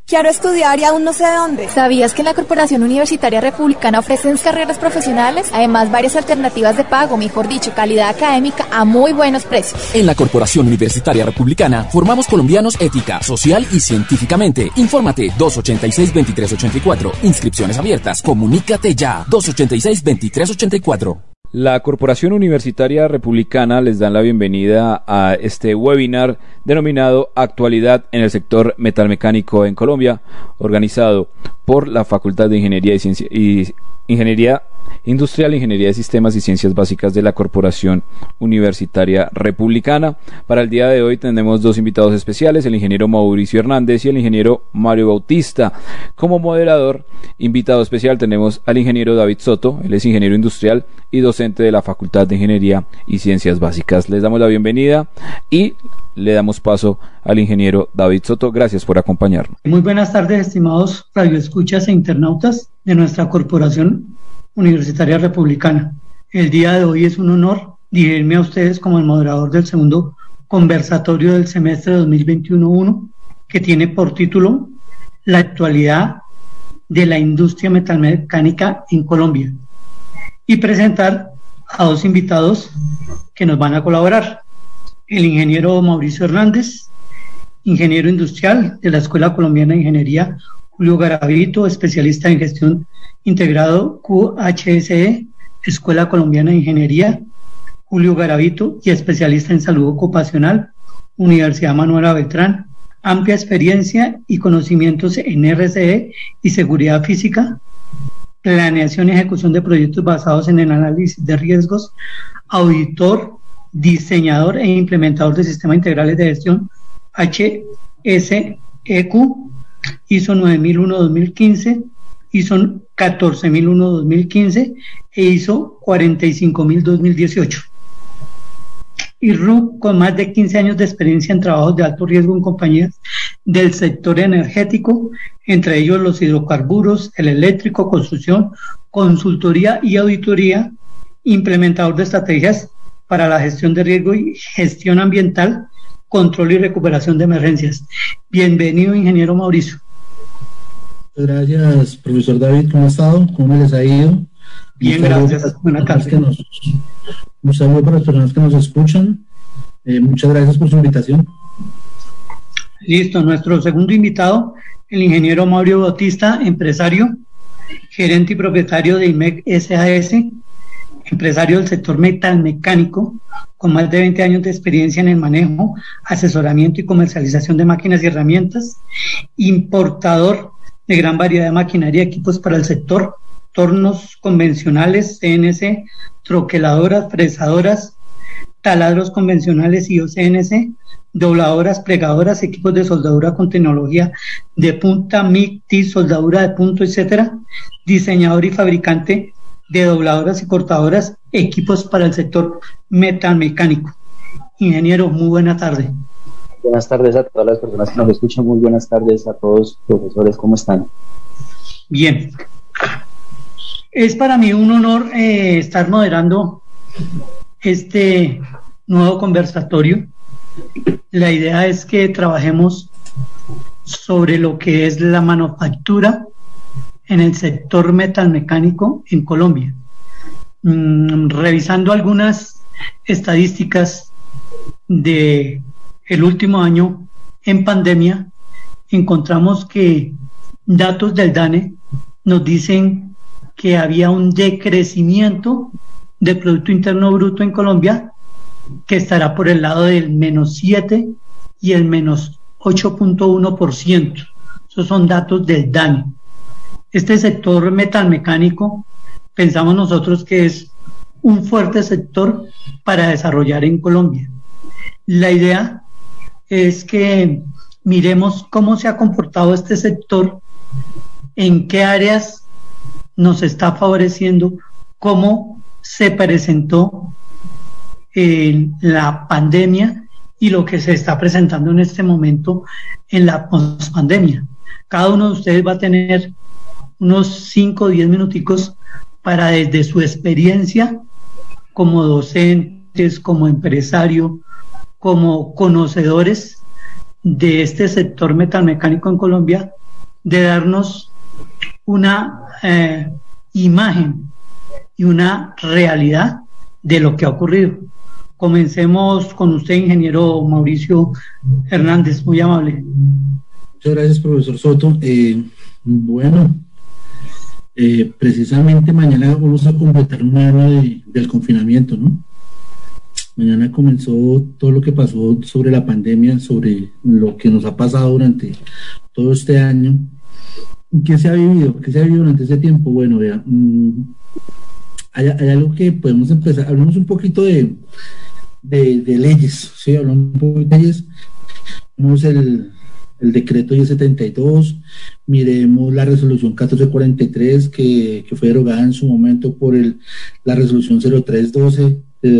Quiero estudiar y aún no sé de dónde. ¿Sabías que en la Corporación Universitaria Republicana ofrecen carreras profesionales? Además, varias alternativas de pago, mejor dicho, calidad académica a muy buenos precios. En la Corporación Universitaria Republicana formamos colombianos ética, social y científicamente. Infórmate 286-2384. Inscripciones abiertas. Comunícate ya. 286-2384. La Corporación Universitaria Republicana les da la bienvenida a este webinar denominado Actualidad en el sector metalmecánico en Colombia, organizado por la Facultad de Ingeniería Ingeniería Industrial, Ingeniería de Sistemas y Ciencias Básicas de la Corporación Universitaria Republicana. Para el día de hoy tenemos dos invitados especiales, el ingeniero Mauricio Hernández y el ingeniero Mario Bautista. Como moderador, invitado especial, tenemos al ingeniero David Soto, él es ingeniero industrial y docente de la Facultad de Ingeniería y Ciencias Básicas. Les damos la bienvenida y le damos paso al ingeniero David Soto. Gracias por acompañarnos. Muy buenas tardes, estimados radioescuchas e internautas de nuestra Corporación Universitaria Republicana. El día de hoy es un honor dirigirme a ustedes como el moderador del segundo conversatorio del semestre 2021-1, que tiene por título La actualidad de la industria metalmecánica en Colombia, y presentar a dos invitados que nos van a colaborar: el ingeniero Mauricio Hernández, ingeniero industrial de la Escuela Colombiana de Ingeniería Julio Garavito, especialista en gestión integrado QHSE, Escuela Colombiana de Ingeniería Julio Garavito, y especialista en salud ocupacional, Universidad Manuela Beltrán, amplia experiencia y conocimientos en RCE y seguridad física, planeación y ejecución de proyectos basados en el análisis de riesgos, auditor, diseñador e implementador de sistemas integrales de gestión HSEQ, ISO 9001-2015, ISO 14001-2015 e ISO 45000-2018. Y RUC, con más de 15 años de experiencia en trabajos de alto riesgo en compañías del sector energético, entre ellos los hidrocarburos, el eléctrico, construcción, consultoría y auditoría, implementador de estrategias para la gestión de riesgo y gestión ambiental, control y recuperación de emergencias. Bienvenido, ingeniero Mauricio. Gracias, profesor David. ¿Cómo ha estado? ¿Cómo les ha ido? Bien, gracias. Buenas tardes. Un saludo para las personas que nos escuchan. Muchas gracias por su invitación. Listo. Nuestro segundo invitado, el ingeniero Mario Bautista, empresario, gerente y propietario de IMEC SAS, empresario del sector metalmecánico, con más de 20 años de experiencia en el manejo, asesoramiento y comercialización de máquinas y herramientas, importador de gran variedad de maquinaria y equipos para el sector, tornos convencionales, CNC, troqueladoras, fresadoras, taladros convencionales y CNC, dobladoras, plegadoras, equipos de soldadura con tecnología de punta, MIG, TIG, soldadura de punto, etcétera, diseñador y fabricante de dobladoras y cortadoras, equipos para el sector metalmecánico. Ingeniero, muy buena tarde. Buenas tardes a todas las personas que nos escuchan, muy buenas tardes a todos, profesores, ¿cómo están? Bien. Es para mí un honor estar moderando este nuevo conversatorio. La idea es que trabajemos sobre lo que es la manufactura en el sector metalmecánico en Colombia. Revisando algunas estadísticas de el último año en pandemia, encontramos que datos del DANE nos dicen que había un decrecimiento del Producto Interno Bruto en Colombia que estará por el lado del -7 y el -8.1%. Esos son datos del DANE. Este sector metalmecánico, pensamos nosotros que es un fuerte sector para desarrollar en Colombia. La idea es que miremos cómo se ha comportado este sector, en qué áreas nos está favoreciendo, cómo se presentó la pandemia y lo que se está presentando en este momento en la pospandemia. Cada uno de ustedes va a tener unos 5 o 10 minuticos para, desde su experiencia como docentes, como empresario, como conocedores de este sector metalmecánico en Colombia, de darnos una imagen y una realidad de lo que ha ocurrido. Comencemos con usted, ingeniero Mauricio Hernández, muy amable. Muchas gracias, profesor Soto. Precisamente mañana vamos a completar un año del confinamiento, ¿no? Mañana comenzó todo lo que pasó sobre la pandemia, sobre lo que nos ha pasado durante todo este año. ¿Qué se ha vivido? ¿Qué se ha vivido durante ese tiempo? Bueno, vea, hay algo que podemos empezar. Hablemos un poquito de leyes, ¿sí? Hablamos un poco de leyes. Vemos el decreto 1072, miremos la resolución 1443 que fue derogada en su momento por la resolución 0312 de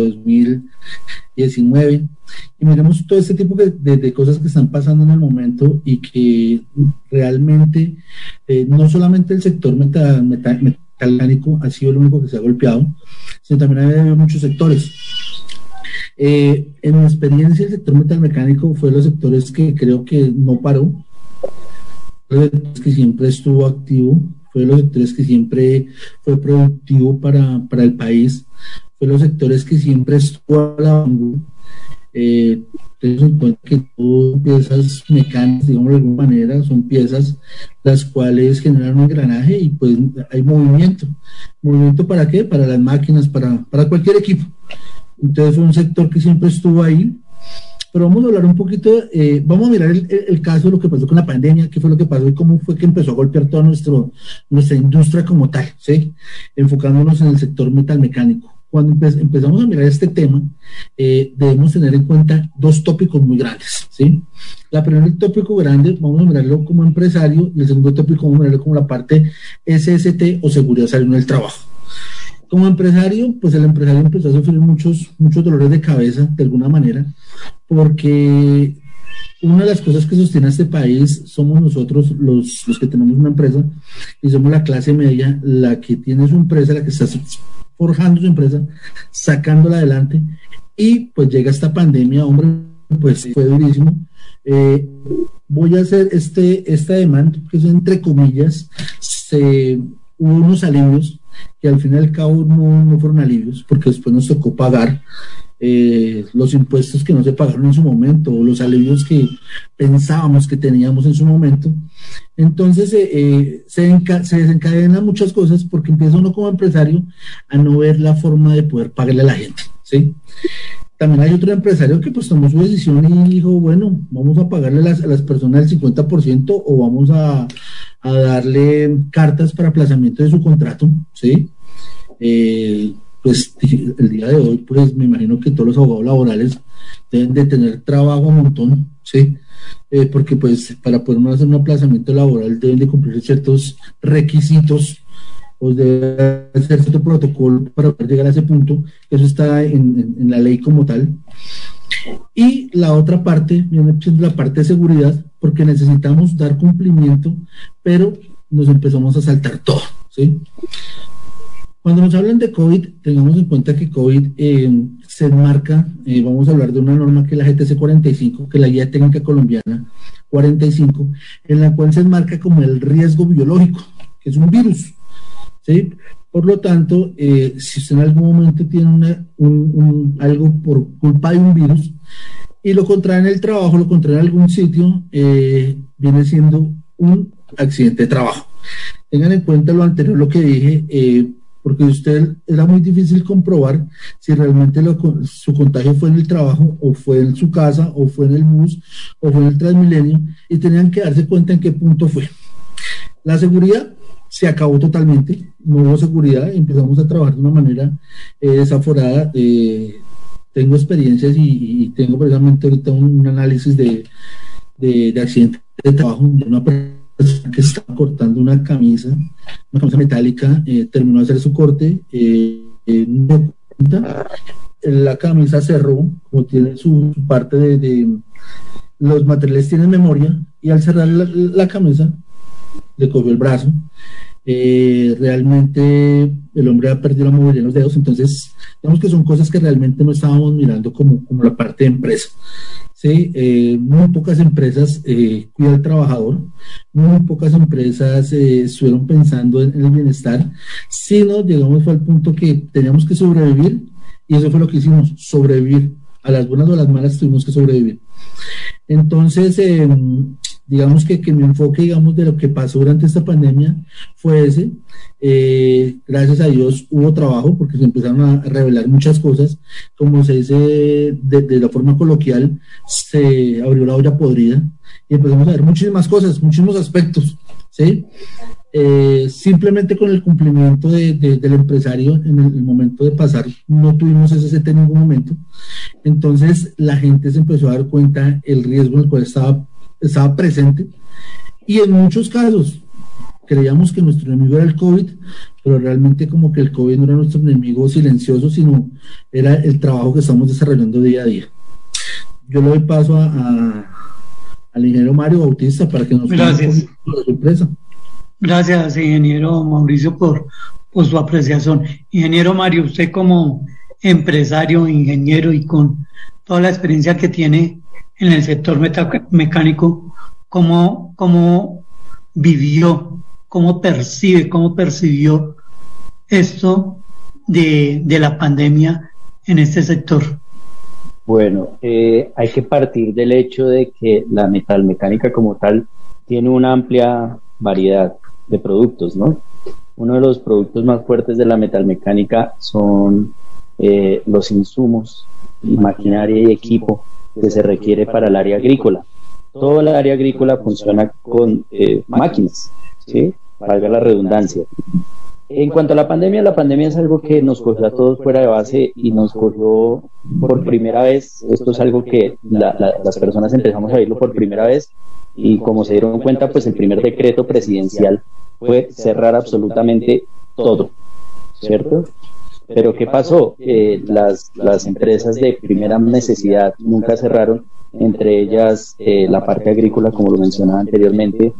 2019, y miremos todo este tipo de cosas que están pasando en el momento y que realmente no solamente el sector metalmecánico ha sido el único que se ha golpeado, sino también ha habido muchos sectores. En mi experiencia, el sector metalmecánico fue de los sectores que creo que no paró, fue de los sectores que siempre estuvo activo, fue de los sectores que siempre fue productivo para el país, fue de los sectores que siempre estuvo a la vanguardia. Tenemos en cuenta que son piezas mecánicas, digamos de alguna manera, son piezas las cuales generan un engranaje y pues hay movimiento. ¿Movimiento para qué? Para las máquinas, para cualquier equipo. Entonces fue un sector que siempre estuvo ahí, pero vamos a hablar un poquito, vamos a mirar el caso de lo que pasó con la pandemia, qué fue lo que pasó y cómo fue que empezó a golpear toda nuestra industria como tal, ¿sí? Enfocándonos en el sector metalmecánico. Cuando empezamos a mirar este tema, debemos tener en cuenta dos tópicos muy grandes, ¿sí? La primera tópico grande, vamos a mirarlo como empresario, y el segundo tópico vamos a mirarlo como la parte SST o seguridad salud del trabajo. Como empresario, pues el empresario empezó a sufrir muchos dolores de cabeza, de alguna manera, porque una de las cosas que sostiene a este país somos nosotros los que tenemos una empresa, y somos la clase media, la que tiene su empresa, la que está forjando su empresa, sacándola adelante, y pues llega esta pandemia, hombre, pues fue durísimo. Voy a hacer esta demanda, que es entre comillas, hubo unos alivios, que al fin y al cabo no fueron alivios, porque después nos tocó pagar los impuestos que no se pagaron en su momento, o los alivios que pensábamos que teníamos en su momento. Entonces se desencadenan muchas cosas, porque empieza uno como empresario a no ver la forma de poder pagarle a la gente, ¿sí? También hay otro empresario que pues tomó su decisión y dijo, bueno, vamos a pagarle a las personas el 50% o vamos a darle cartas para aplazamiento de su contrato, ¿sí? Pues el día de hoy, pues me imagino que todos los abogados laborales deben de tener trabajo un montón, ¿sí? Porque pues para poder hacer un aplazamiento laboral deben de cumplir ciertos requisitos, o debe hacer cierto protocolo para poder llegar a ese punto. Eso está en la ley como tal. Y la otra parte viene siendo la parte de seguridad, porque necesitamos dar cumplimiento, pero nos empezamos a saltar todo, ¿sí? Cuando nos hablan de COVID, tengamos en cuenta que COVID se enmarca, vamos a hablar de una norma que es la GTC 45, que es la Guía Técnica Colombiana 45, en la cual se enmarca como el riesgo biológico, que es un virus, ¿sí? Por lo tanto, si usted en algún momento tiene algo por culpa de un virus y lo contrae en el trabajo, lo contrae en algún sitio, viene siendo un accidente de trabajo. Tengan en cuenta lo anterior, lo que dije, porque usted era muy difícil comprobar si realmente su contagio fue en el trabajo, o fue en su casa, o fue en el bus, o fue en el Transmilenio, y tenían que darse cuenta en qué punto fue. La seguridad se acabó totalmente, no hubo seguridad, empezamos a trabajar de una manera desaforada. Tengo experiencias y tengo precisamente ahorita un análisis de accidente de trabajo de una persona que estaba cortando una camisa metálica, terminó de hacer su corte, la camisa cerró, como tiene su parte de los materiales tienen memoria, y al cerrar la camisa le cogió el brazo realmente el hombre ha perdido la movilidad en los dedos, entonces digamos que son cosas que realmente no estábamos mirando como la parte de empresa. Sí, muy pocas empresas cuidan al trabajador, muy pocas empresas estuvieron pensando en el bienestar, sino llegamos al punto que teníamos que sobrevivir, y eso fue lo que hicimos, sobrevivir. A las buenas o a las malas tuvimos que sobrevivir. Entonces, digamos que mi enfoque, digamos, de lo que pasó durante esta pandemia fue ese. Gracias a Dios hubo trabajo, porque se empezaron a revelar muchas cosas. Como se dice de la forma coloquial, se abrió la olla podrida y empezamos a ver muchísimas cosas, muchísimos aspectos, ¿sí? Simplemente con el cumplimiento del empresario en el momento de pasar, no tuvimos ese CT en ningún momento. Entonces la gente se empezó a dar cuenta el riesgo en el cual estaba presente, y en muchos casos creíamos que nuestro enemigo era el COVID, pero realmente como que el COVID no era nuestro enemigo silencioso, sino era el trabajo que estamos desarrollando día a día. Yo le doy paso al ingeniero Mario Bautista para que nos cuente la sorpresa. Gracias, ingeniero Mauricio, por su apreciación. Ingeniero Mario, usted como empresario, ingeniero y con toda la experiencia que tiene en el sector mecánico, ¿cómo vivió, cómo percibió esto de la pandemia en este sector? Bueno, hay que partir del hecho de que la metalmecánica como tal tiene una amplia variedad de productos, ¿no? Uno de los productos más fuertes de la metalmecánica son los insumos y maquinaria y equipo que se requiere para el área agrícola. Todo el área agrícola funciona con máquinas, ¿sí? Valga la redundancia. En cuanto a la pandemia es algo que nos cogió a todos fuera de base y nos cogió por primera vez. Esto es algo que las personas empezamos a verlo por primera vez, y como se dieron cuenta, pues el primer decreto presidencial fue cerrar absolutamente todo, ¿cierto? Pero ¿qué pasó? Las empresas de primera necesidad nunca cerraron, entre ellas la parte agrícola, como lo mencionaba anteriormente,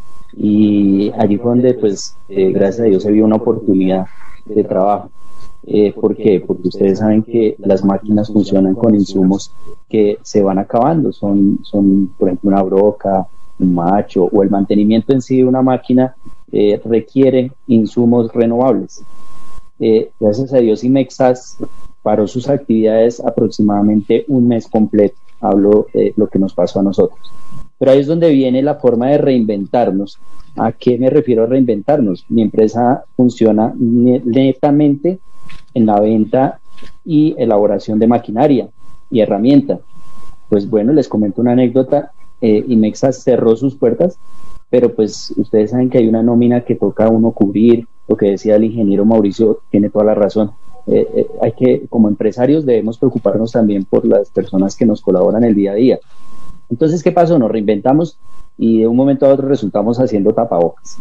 y allí fue donde, pues, gracias a Dios se vio una oportunidad de trabajo. ¿Por qué? Porque ustedes saben que las máquinas funcionan con insumos que se van acabando, son por ejemplo, una broca, un macho, o el mantenimiento en sí de una máquina requiere insumos renovables. Gracias a Dios, IMEXAS paró sus actividades aproximadamente un mes completo. Hablo de lo que nos pasó a nosotros. Pero ahí es donde viene la forma de reinventarnos. ¿A qué me refiero a reinventarnos? Mi empresa funciona netamente en la venta y elaboración de maquinaria y herramienta. Pues bueno, les comento una anécdota. IMEXAS cerró sus puertas, pero pues ustedes saben que hay una nómina que toca a uno cubrir. Lo que decía el ingeniero Mauricio tiene toda la razón. Hay que, como empresarios, debemos preocuparnos también por las personas que nos colaboran el día a día. Entonces, ¿qué pasó? Nos reinventamos y de un momento a otro resultamos haciendo tapabocas.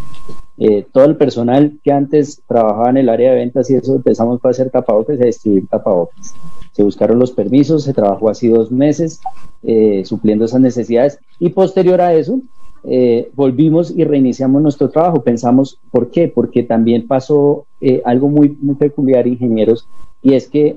Todo el personal que antes trabajaba en el área de ventas y eso, empezamos a hacer tapabocas y a distribuir tapabocas. Se buscaron los permisos, se trabajó así 2 meses supliendo esas necesidades, y posterior a eso volvimos y reiniciamos nuestro trabajo. Pensamos, ¿por qué? Porque también pasó algo muy, muy peculiar, ingenieros, y es que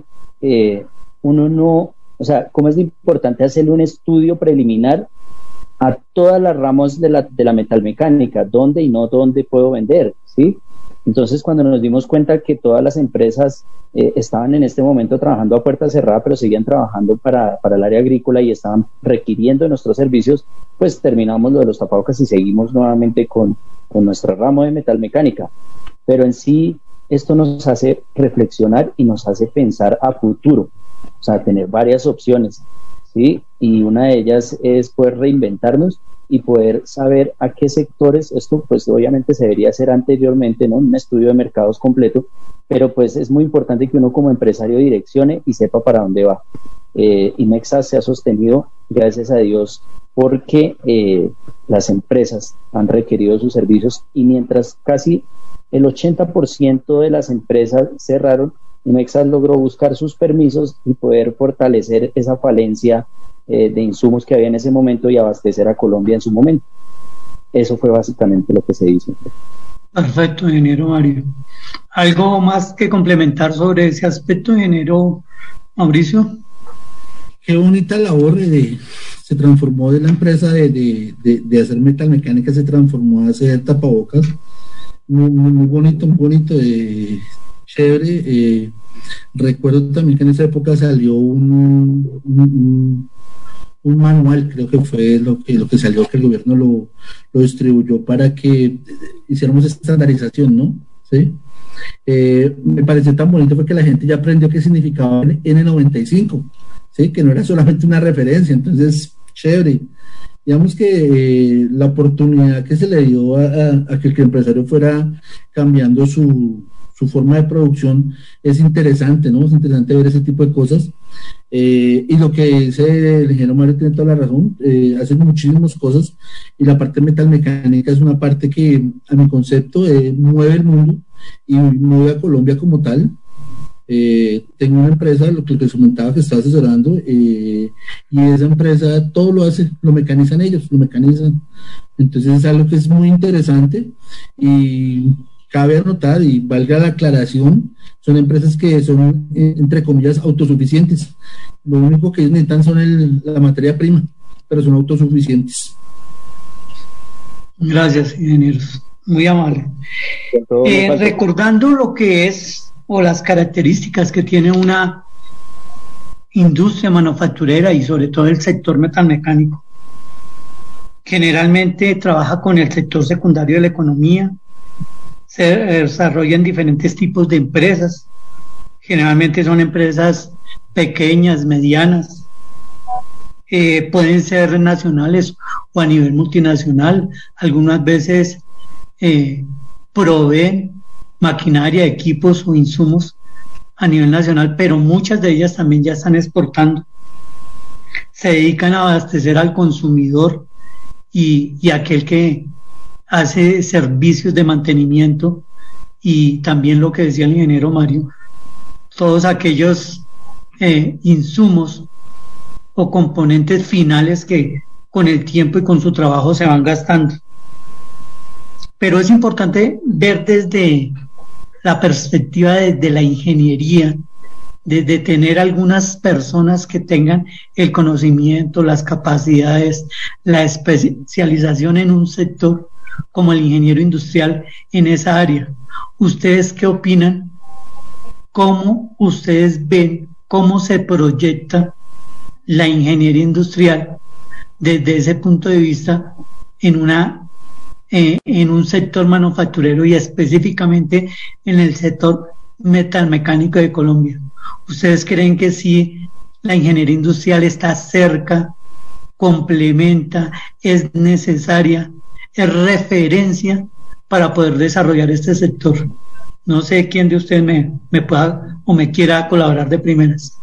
uno no, o sea, ¿cómo es importante hacerle un estudio preliminar a todas las ramas de la metalmecánica? ¿Dónde y no dónde puedo vender? ¿Sí? Entonces, cuando nos dimos cuenta que todas las empresas estaban en este momento trabajando a puerta cerrada, pero seguían trabajando para el área agrícola y estaban requiriendo de nuestros servicios, pues terminamos lo de los tapabocas y seguimos nuevamente con nuestro ramo de metalmecánica. Pero en sí, esto nos hace reflexionar y nos hace pensar a futuro, o sea, tener varias opciones, ¿sí? Y una de ellas es poder reinventarnos y poder saber a qué sectores. Esto pues obviamente se debería hacer anteriormente, ¿no? Un estudio de mercados completo, pero pues es muy importante que uno como empresario direccione y sepa para dónde va. IMEXAS se ha sostenido, gracias a Dios, porque las empresas han requerido sus servicios, y mientras casi el 80% de las empresas cerraron, IMEXAS logró buscar sus permisos y poder fortalecer esa falencia de insumos que había en ese momento y abastecer a Colombia en su momento. Eso fue básicamente lo que se hizo. Perfecto, ingeniero Mario. ¿Algo más que complementar sobre ese aspecto, ingeniero Mauricio? Qué bonita labor se transformó de la empresa de hacer metalmecánica, se transformó a hacer tapabocas. Muy bonito, chévere. Recuerdo también que en esa época salió un manual, creo que fue lo que salió, que el gobierno lo distribuyó para que hiciéramos estandarización, ¿no? ¿Sí? Me pareció tan bonito porque la gente ya aprendió qué significaba N95, ¿sí? Que no era solamente una referencia, entonces, chévere. Digamos que la oportunidad que se le dio a que el empresario fuera cambiando su forma de producción es interesante, ¿no? Es interesante ver ese tipo de cosas. Y lo que dice el ingeniero Mario tiene toda la razón, hacen muchísimas cosas y la parte metalmecánica es una parte que, a mi concepto, mueve el mundo y mueve a Colombia como tal. Tengo una empresa, lo que les comentaba, que está asesorando, y esa empresa todo lo hace, lo mecanizan ellos, lo mecanizan. Entonces es algo que es muy interesante y cabe anotar, y valga la aclaración, son empresas que son, entre comillas, autosuficientes. Lo único que ellos necesitan son la materia prima, pero son autosuficientes. Gracias, ingenieros. Muy amable. Recordando lo que es o las características que tiene una industria manufacturera y sobre todo el sector metalmecánico, generalmente trabaja con el sector secundario de la economía, se desarrollan diferentes tipos de empresas, generalmente son empresas pequeñas, medianas, pueden ser nacionales o a nivel multinacional, algunas veces proveen maquinaria, equipos o insumos a nivel nacional, pero muchas de ellas también ya están exportando, se dedican a abastecer al consumidor y aquel que hace servicios de mantenimiento, y también lo que decía el ingeniero Mario, todos aquellos insumos o componentes finales que con el tiempo y con su trabajo se van gastando. Pero es importante ver desde la perspectiva de la ingeniería, de tener algunas personas que tengan el conocimiento, las capacidades, la especialización en un sector como el ingeniero industrial en esa área. ¿Ustedes qué opinan? ¿Cómo ustedes ven, cómo se proyecta la ingeniería industrial desde ese punto de vista en un sector manufacturero y específicamente en el sector metalmecánico de Colombia? ¿Ustedes creen que sí la ingeniería industrial está cerca, complementa, es necesaria, es referencia para poder desarrollar este sector? No sé quién de ustedes me pueda o me quiera colaborar de primeras.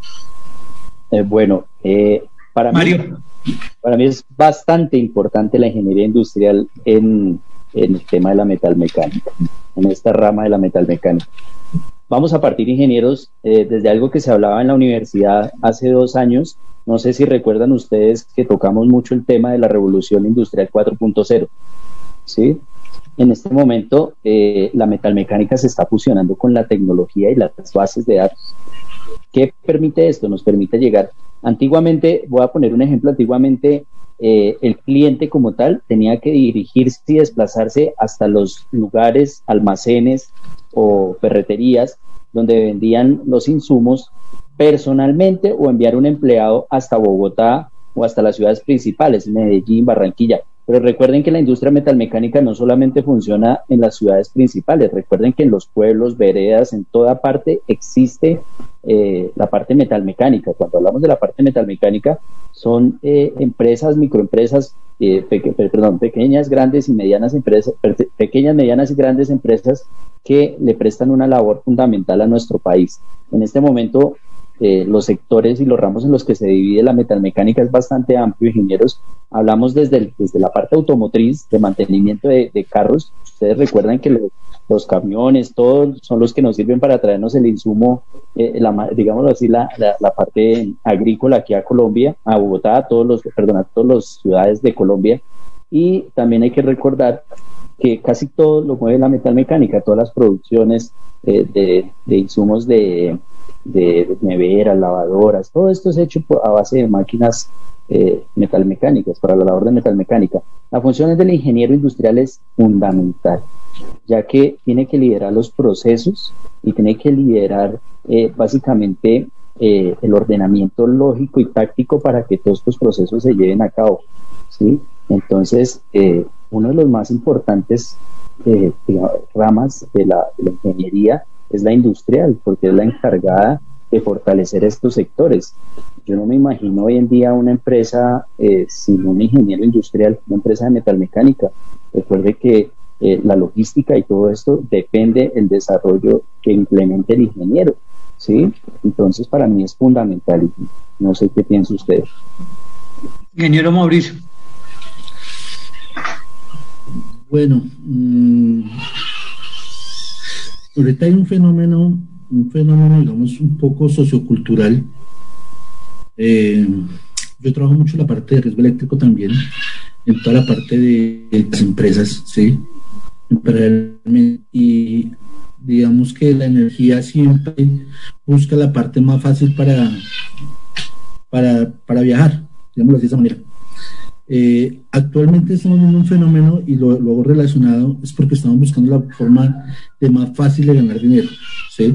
Para Mario. Para mí es bastante importante la ingeniería industrial en el tema de la metalmecánica, en esta rama de la metalmecánica. Vamos a partir, ingenieros, desde algo que se hablaba en la universidad hace 2 años. No sé si recuerdan ustedes que tocamos mucho el tema de la revolución industrial 4.0, ¿sí? En este momento, la metalmecánica se está fusionando con la tecnología y las bases de datos. ¿Qué permite esto? Nos permite llegar. Antiguamente, voy a poner un ejemplo, antiguamente el cliente como tal tenía que dirigirse y desplazarse hasta los lugares, almacenes o ferreterías donde vendían los insumos personalmente, o enviar un empleado hasta Bogotá o hasta las ciudades principales, Medellín, Barranquilla. Pero recuerden que la industria metalmecánica no solamente funciona en las ciudades principales, recuerden que en los pueblos, veredas, en toda parte existe la parte metalmecánica. Cuando hablamos de la parte metalmecánica, son empresas, microempresas, pequeñas, grandes y medianas empresas, pequeñas, medianas y grandes empresas que le prestan una labor fundamental a nuestro país. En este momento, los sectores y los ramos en los que se divide la metalmecánica es bastante amplio, ingenieros. Hablamos desde la parte automotriz, de mantenimiento de carros. Ustedes recuerdan que los camiones, todos son los que nos sirven para traernos el digámoslo así, la parte agrícola aquí a Colombia, a Bogotá, a todas las ciudades de Colombia. Y también hay que recordar que casi todo lo mueve la metalmecánica, todas las producciones de insumos de neveras, lavadoras, todo esto es hecho a base de máquinas metalmecánicas, para la labor de metalmecánica. La función del ingeniero industrial es fundamental, ya que tiene que liderar los procesos y tiene que liderar básicamente el ordenamiento lógico y táctico para que todos estos procesos se lleven a cabo, ¿sí? Entonces, uno de los más importantes ramas de la ingeniería es la industrial, porque es la encargada de fortalecer estos sectores. Yo no me imagino hoy en día una empresa sin un ingeniero industrial, una empresa de metalmecánica. Recuerde que la logística y todo esto depende del desarrollo que implemente el ingeniero, ¿sí? Entonces, para mí es fundamental. No sé qué piensa usted. Ingeniero Mauricio. Bueno, ahorita hay un fenómeno, digamos, un poco sociocultural. Yo trabajo mucho en la parte de riesgo eléctrico también, en toda la parte de las empresas, ¿sí? Y digamos que la energía siempre busca la parte más fácil para viajar, digámoslo de esa manera. Actualmente estamos viendo un fenómeno y lo hago relacionado, es porque estamos buscando la forma de más fácil de ganar dinero, ¿sí?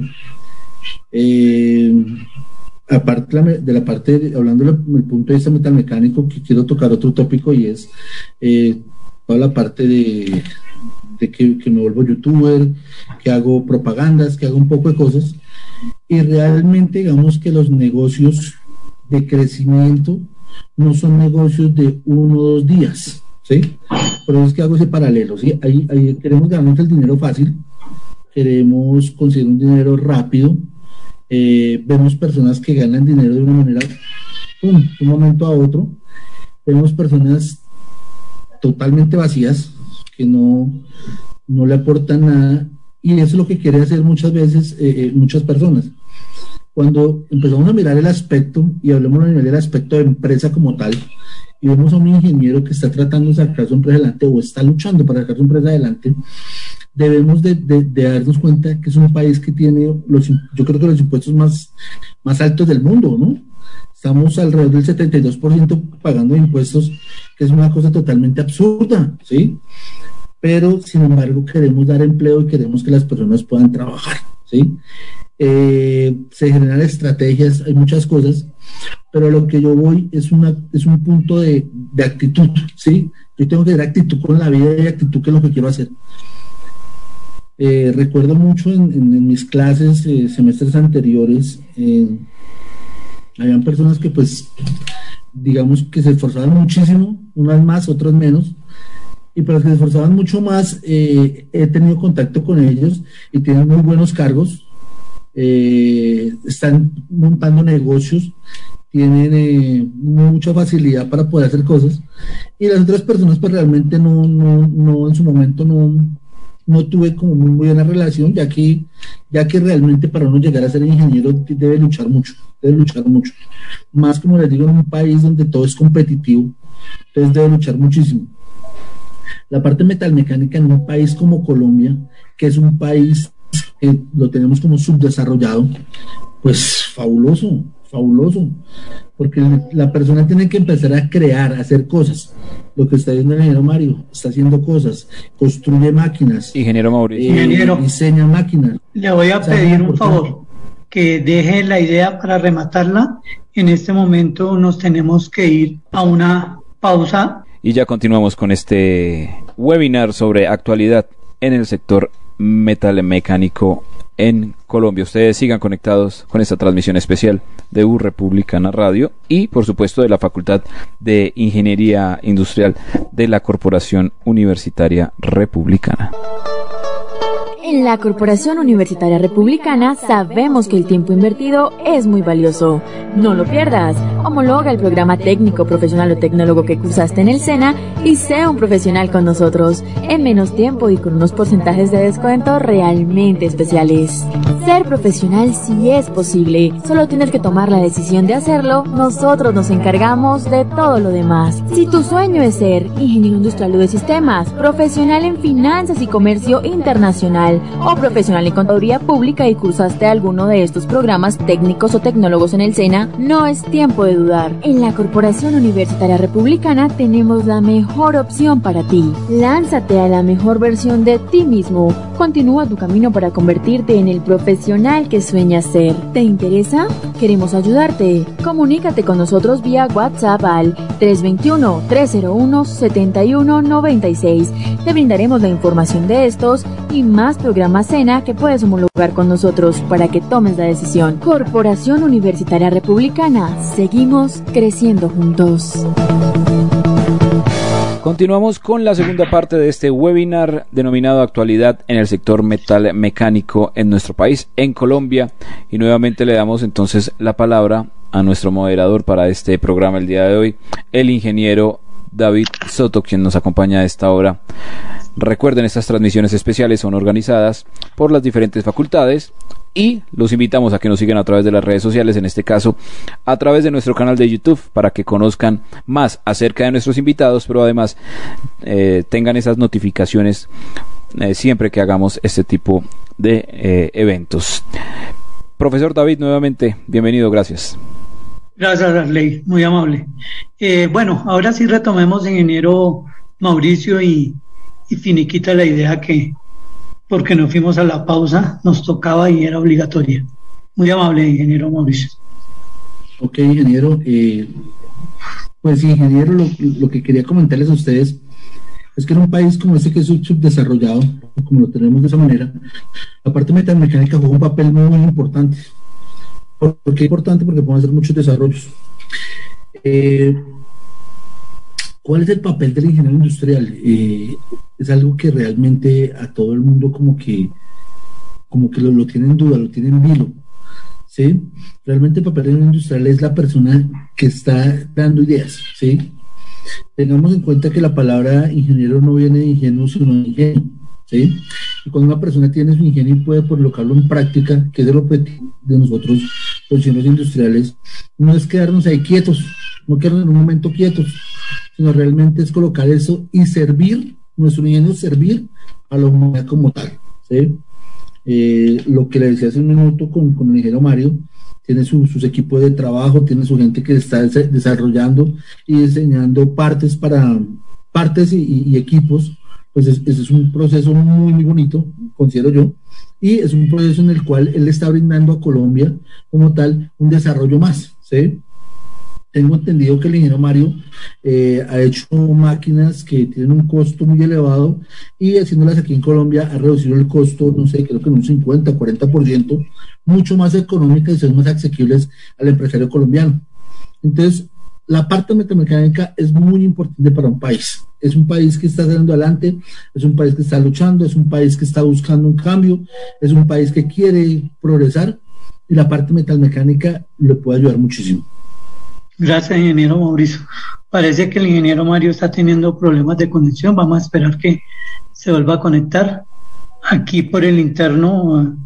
Aparte de la parte, hablando desde el punto de vista metalmecánico, que quiero tocar otro tópico y es toda la parte de que me vuelvo youtuber, que hago propagandas, que hago un poco de cosas, y realmente digamos que los negocios de crecimiento no son negocios de 1 o 2 días, ¿sí? Por eso es que hago ese paralelo, ¿sí? Ahí queremos ganarnos el dinero fácil, queremos conseguir un dinero rápido, vemos personas que ganan dinero de una manera, de un momento a otro, vemos personas totalmente vacías, que no le aportan nada, y eso es lo que quiere hacer muchas veces muchas personas. Cuando empezamos a mirar el aspecto, y hablemos a nivel del aspecto de empresa como tal, y vemos a un ingeniero que está tratando de sacar su empresa adelante o está luchando para sacar su empresa adelante, debemos de darnos cuenta que es un país que tiene yo creo que los impuestos más altos del mundo, ¿no? Estamos alrededor del 72% pagando impuestos, que es una cosa totalmente absurda, ¿sí? Pero, sin embargo, queremos dar empleo y queremos que las personas puedan trabajar, ¿sí? Se generan estrategias, hay muchas cosas, pero a lo que yo voy es un punto de actitud, ¿sí? Yo tengo que tener actitud con la vida y actitud que es lo que quiero hacer. Recuerdo mucho en mis clases, semestres anteriores, habían personas que pues, digamos que se esforzaban muchísimo, unas más, otras menos, y para los que se esforzaban mucho más, he tenido contacto con ellos y tienen muy buenos cargos, están montando negocios, tienen mucha facilidad para poder hacer cosas, y las otras personas pues realmente no en su momento no tuve como muy buena relación, ya que realmente para uno llegar a ser ingeniero debe luchar mucho, más como les digo, en un país donde todo es competitivo, entonces debe luchar muchísimo. La parte metalmecánica en un país como Colombia, que es un país que lo tenemos como subdesarrollado, pues fabuloso, porque la persona tiene que empezar a crear, a hacer cosas. Lo que está diciendo el ingeniero Mario, está haciendo cosas, construye máquinas. Ingeniero Mauricio. Ingeniero, diseña máquinas. Le voy a pedir un favor, que deje la idea para rematarla. En este momento nos tenemos que ir a una pausa. Y ya continuamos con este webinar sobre actualidad en el sector metalmecánico en Colombia. Ustedes sigan conectados con esta transmisión especial de U Republicana Radio y por supuesto de la Facultad de Ingeniería Industrial de la Corporación Universitaria Republicana. En la Corporación Universitaria Republicana sabemos que el tiempo invertido es muy valioso. No lo pierdas. Homologa el programa técnico, profesional o tecnólogo que cursaste en el SENA y sea un profesional con nosotros, en menos tiempo y con unos porcentajes de descuento realmente especiales. Ser profesional sí es posible, solo tienes que tomar la decisión de hacerlo, nosotros nos encargamos de todo lo demás. Si tu sueño es ser ingeniero industrial o de sistemas, profesional en finanzas y comercio internacional o profesional en contaduría pública y cursaste alguno de estos programas técnicos o tecnólogos en el SENA, no es tiempo de dudar. En la Corporación Universitaria Republicana tenemos la mejor opción para ti. Lánzate a la mejor versión de ti mismo. Continúa tu camino para convertirte en el profesional que sueñas ser. ¿Te interesa? Queremos ayudarte. Comunícate con nosotros vía WhatsApp al 321-301-7196. Te brindaremos la información de estos y más programas SENA que puedes homologar con nosotros para que tomes la decisión. Corporación Universitaria Republicana. Seguimos creciendo juntos. Continuamos con la segunda parte de este webinar denominado Actualidad en el sector metal mecánico en nuestro país, en Colombia, y nuevamente le damos entonces la palabra a nuestro moderador para este programa el día de hoy, el ingeniero David Soto, quien nos acompaña a esta hora. Recuerden, estas transmisiones especiales son organizadas por las diferentes facultades y los invitamos a que nos sigan a través de las redes sociales, en este caso a través de nuestro canal de YouTube, para que conozcan más acerca de nuestros invitados, pero además tengan esas notificaciones siempre que hagamos este tipo de eventos. Profesor David, nuevamente, bienvenido, gracias. Gracias, Arley, muy amable. Bueno, ahora sí retomemos, ingeniero Mauricio, y finiquita la idea que, porque nos fuimos a la pausa, nos tocaba y era obligatoria. Muy amable, ingeniero Mauricio. Ok, ingeniero. Pues, ingeniero, lo que quería comentarles a ustedes es que en un país como este, que es subdesarrollado, como lo tenemos de esa manera, la parte metalmecánica juega un papel muy importante. ¿Por qué importante? Porque podemos hacer muchos desarrollos. ¿Cuál es el papel del ingeniero industrial? Es algo que realmente a todo el mundo como que lo tiene en duda, lo tiene en vilo, ¿sí? Realmente el papel del ingeniero industrial es la persona que está dando ideas, ¿sí? Tengamos en cuenta que la palabra ingeniero no viene de ingenuo, sino de ingenio, ¿sí? Y cuando una persona tiene su ingenio y puede colocarlo en práctica, que es el objetivo de nosotros, los ingenieros industriales, no es quedarnos ahí quietos, no quedarnos en un momento quietos, sino realmente es colocar eso y servir, nuestro ingenio servir a la humanidad como tal, ¿sí? Lo que le decía hace un minuto con el ingeniero Mario, tiene sus equipos de trabajo, tiene su gente que está desarrollando y diseñando partes y equipos. Pues es un proceso muy, muy bonito, considero yo, y es un proceso en el cual él está brindando a Colombia como tal un desarrollo más, ¿sí? Tengo entendido que el ingeniero Mario ha hecho máquinas que tienen un costo muy elevado y haciéndolas aquí en Colombia ha reducido el costo, no sé, creo que en un 50, 40%, mucho más económicas y son más asequibles al empresario colombiano. Entonces, la parte metalmecánica es muy importante para un país. Es un país que está saliendo adelante, es un país que está luchando, es un país que está buscando un cambio, es un país que quiere progresar y la parte metalmecánica le puede ayudar muchísimo. Gracias, ingeniero Mauricio. Parece que el ingeniero Mario está teniendo problemas de conexión. Vamos a esperar que se vuelva a conectar. Aquí por el interno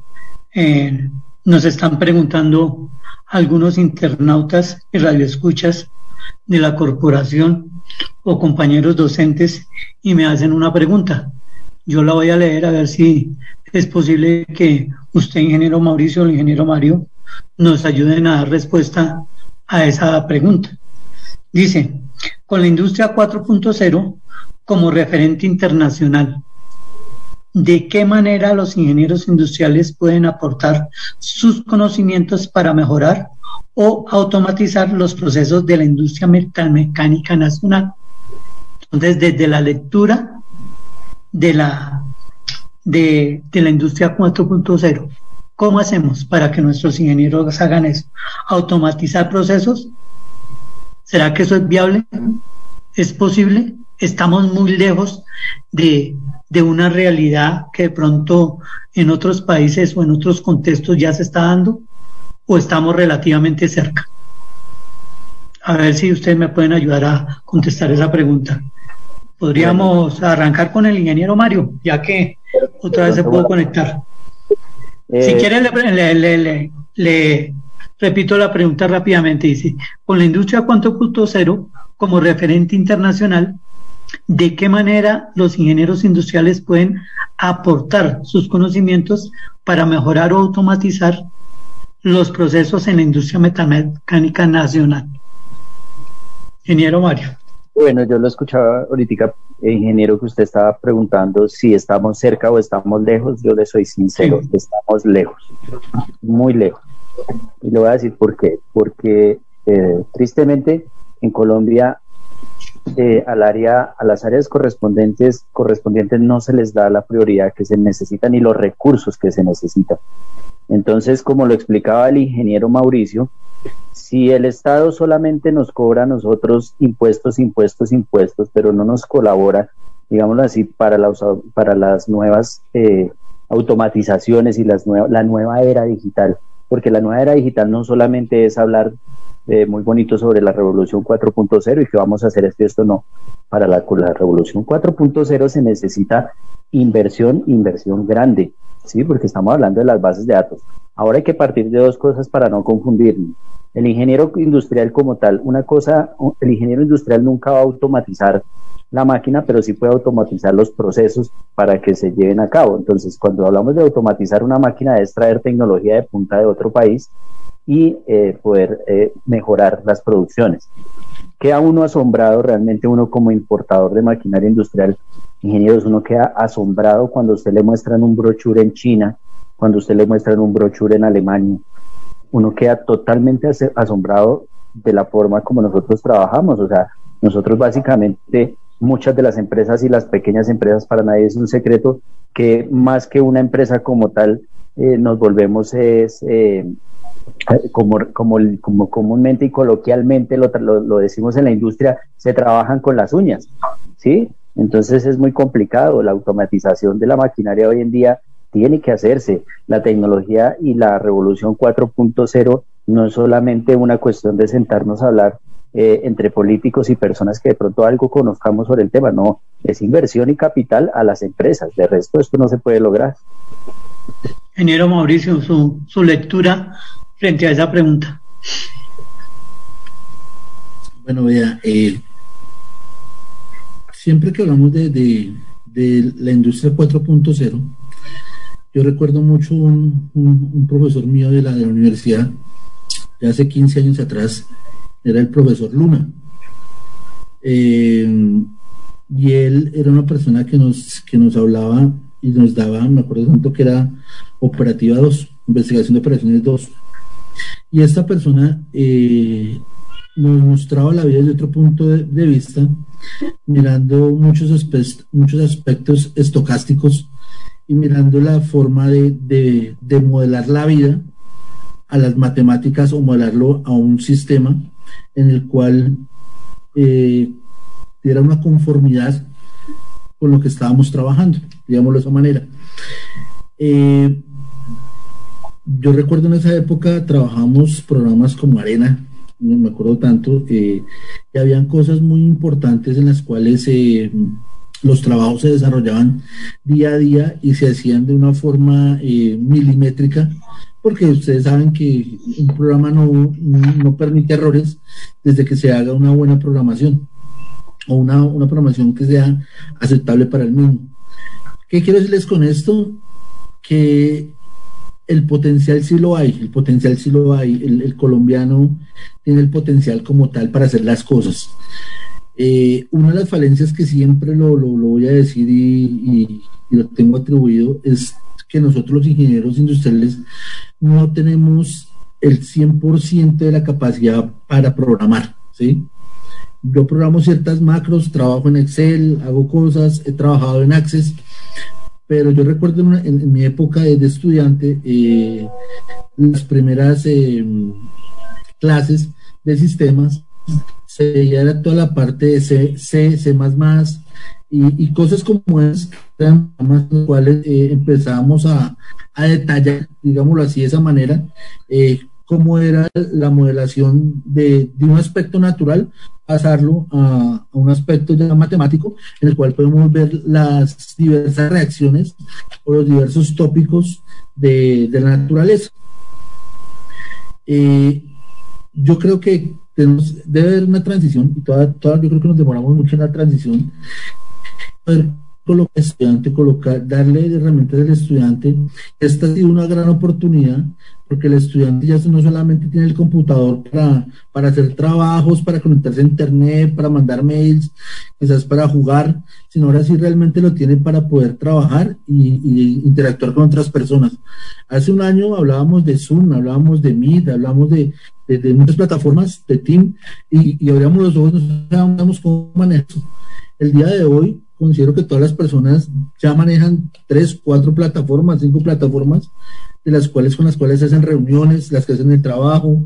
nos están preguntando algunos internautas y radioescuchas de la corporación o compañeros docentes y me hacen una pregunta. Yo la voy a leer a ver si es posible que usted, ingeniero Mauricio, o el ingeniero Mario, nos ayuden a dar respuesta a esa pregunta. Dice, con la industria 4.0 como referente internacional, ¿de qué manera los ingenieros industriales pueden aportar sus conocimientos para mejorar o automatizar los procesos de la industria metalmecánica nacional? Entonces, desde la lectura de la industria 4.0, ¿cómo hacemos para que nuestros ingenieros hagan eso? ¿Automatizar procesos? ¿Será que eso es viable? ¿Es posible? ¿Estamos muy lejos de de una realidad que de pronto en otros países o en otros contextos ya se está dando, o estamos relativamente cerca? A ver si ustedes me pueden ayudar a contestar esa pregunta. Podríamos arrancar con el ingeniero Mario, ya que otra vez se pudo conectar. Si quiere, le repito la pregunta rápidamente. Dice, con la industria 4.0 como referente internacional, ¿de qué manera los ingenieros industriales pueden aportar sus conocimientos para mejorar o automatizar los procesos en la industria metalmecánica nacional? Ingeniero Mario. Bueno, yo lo escuchaba ahorita, ingeniero, que usted estaba preguntando si estamos cerca o estamos lejos. Yo le soy sincero, sí. Estamos lejos, muy lejos. Y le voy a decir por qué. Porque tristemente en Colombia a las áreas correspondientes no se les da la prioridad que se necesita ni los recursos que se necesitan. Entonces, como lo explicaba el ingeniero Mauricio, si el Estado solamente nos cobra a nosotros impuestos, pero no nos colabora, digámoslo así, para las nuevas automatizaciones y la nueva era digital, porque la nueva era digital no solamente es hablar muy bonito sobre la revolución 4.0 y que vamos a hacer esto, no. Para la revolución 4.0 se necesita inversión grande, ¿sí? Porque estamos hablando de las bases de datos. Ahora hay que partir de dos cosas para no confundirnos. El ingeniero industrial como tal, el ingeniero industrial nunca va a automatizar la máquina, pero sí puede automatizar los procesos para que se lleven a cabo. Entonces, cuando hablamos de automatizar una máquina, es traer tecnología de punta de otro país y poder mejorar las producciones. Queda uno asombrado, realmente uno como importador de maquinaria industrial, ingenieros, uno queda asombrado cuando usted le muestran un brochure en China, cuando usted le muestran un brochure en Alemania. Uno queda totalmente asombrado de la forma como nosotros trabajamos. O sea, nosotros básicamente, muchas de las empresas y las pequeñas empresas, para nadie es un secreto que más que una empresa como tal, nos volvemos como comúnmente y coloquialmente lo decimos en la industria, se trabajan con las uñas, ¿sí? Entonces es muy complicado. La automatización de la maquinaria hoy en día tiene que hacerse. La tecnología y la revolución 4.0 no es solamente una cuestión de sentarnos a hablar entre políticos y personas que de pronto algo conozcamos sobre el tema, no, es inversión y capital a las empresas. De resto esto no se puede lograr. Ingeniero Mauricio, su lectura frente a esa pregunta. Bueno, vea, siempre que hablamos de la industria 4.0, yo recuerdo mucho un profesor mío de la universidad, de hace 15 años atrás, era el profesor Luna. Y él era una persona que nos hablaba y nos daba, me acuerdo tanto que era operativa 2, investigación de operaciones 2. Y esta persona nos mostraba la vida desde otro punto de vista, mirando muchos aspectos estocásticos y mirando la forma de modelar la vida a las matemáticas o modelarlo a un sistema en el cual diera una conformidad con lo que estábamos trabajando, digámoslo de esa manera. Yo recuerdo en esa época trabajamos programas como Arena, no me acuerdo tanto, y habían cosas muy importantes en las cuales los trabajos se desarrollaban día a día y se hacían de una forma milimétrica, porque ustedes saben que un programa no permite errores desde que se haga una buena programación o una programación que sea aceptable para el mismo. ¿Qué quiero decirles con esto? Que el potencial sí lo hay, el colombiano tiene el potencial como tal para hacer las cosas. Una de las falencias que siempre lo voy a decir y lo tengo atribuido es que nosotros los ingenieros industriales no tenemos el 100% de la capacidad para programar, ¿sí? Yo programo ciertas macros, trabajo en Excel, hago cosas, he trabajado en Access, pero yo recuerdo en mi época de estudiante, las primeras clases de sistemas, se veía toda la parte de C, C++, y cosas como es en los cuales empezamos a detallar, digámoslo así, de esa manera, cómo era la modelación de un aspecto natural, pasarlo a un aspecto ya matemático, en el cual podemos ver las diversas reacciones o los diversos tópicos de la naturaleza. Yo creo que debe haber una transición, y yo creo que nos demoramos mucho en la transición, darle herramientas al estudiante. Esta ha sido una gran oportunidad, porque el estudiante ya no solamente tiene el computador para hacer trabajos, para conectarse a internet, para mandar mails, quizás para jugar, sino ahora sí realmente lo tiene para poder trabajar y interactuar con otras personas. Hace un año hablábamos de Zoom, hablábamos de Meet, hablábamos de muchas plataformas de Team, y abríamos los ojos, no sabíamos cómo manejar eso. El día de hoy considero que todas las personas ya manejan 3, 4 plataformas, 5 plataformas, con las cuales se hacen reuniones, las que hacen el trabajo.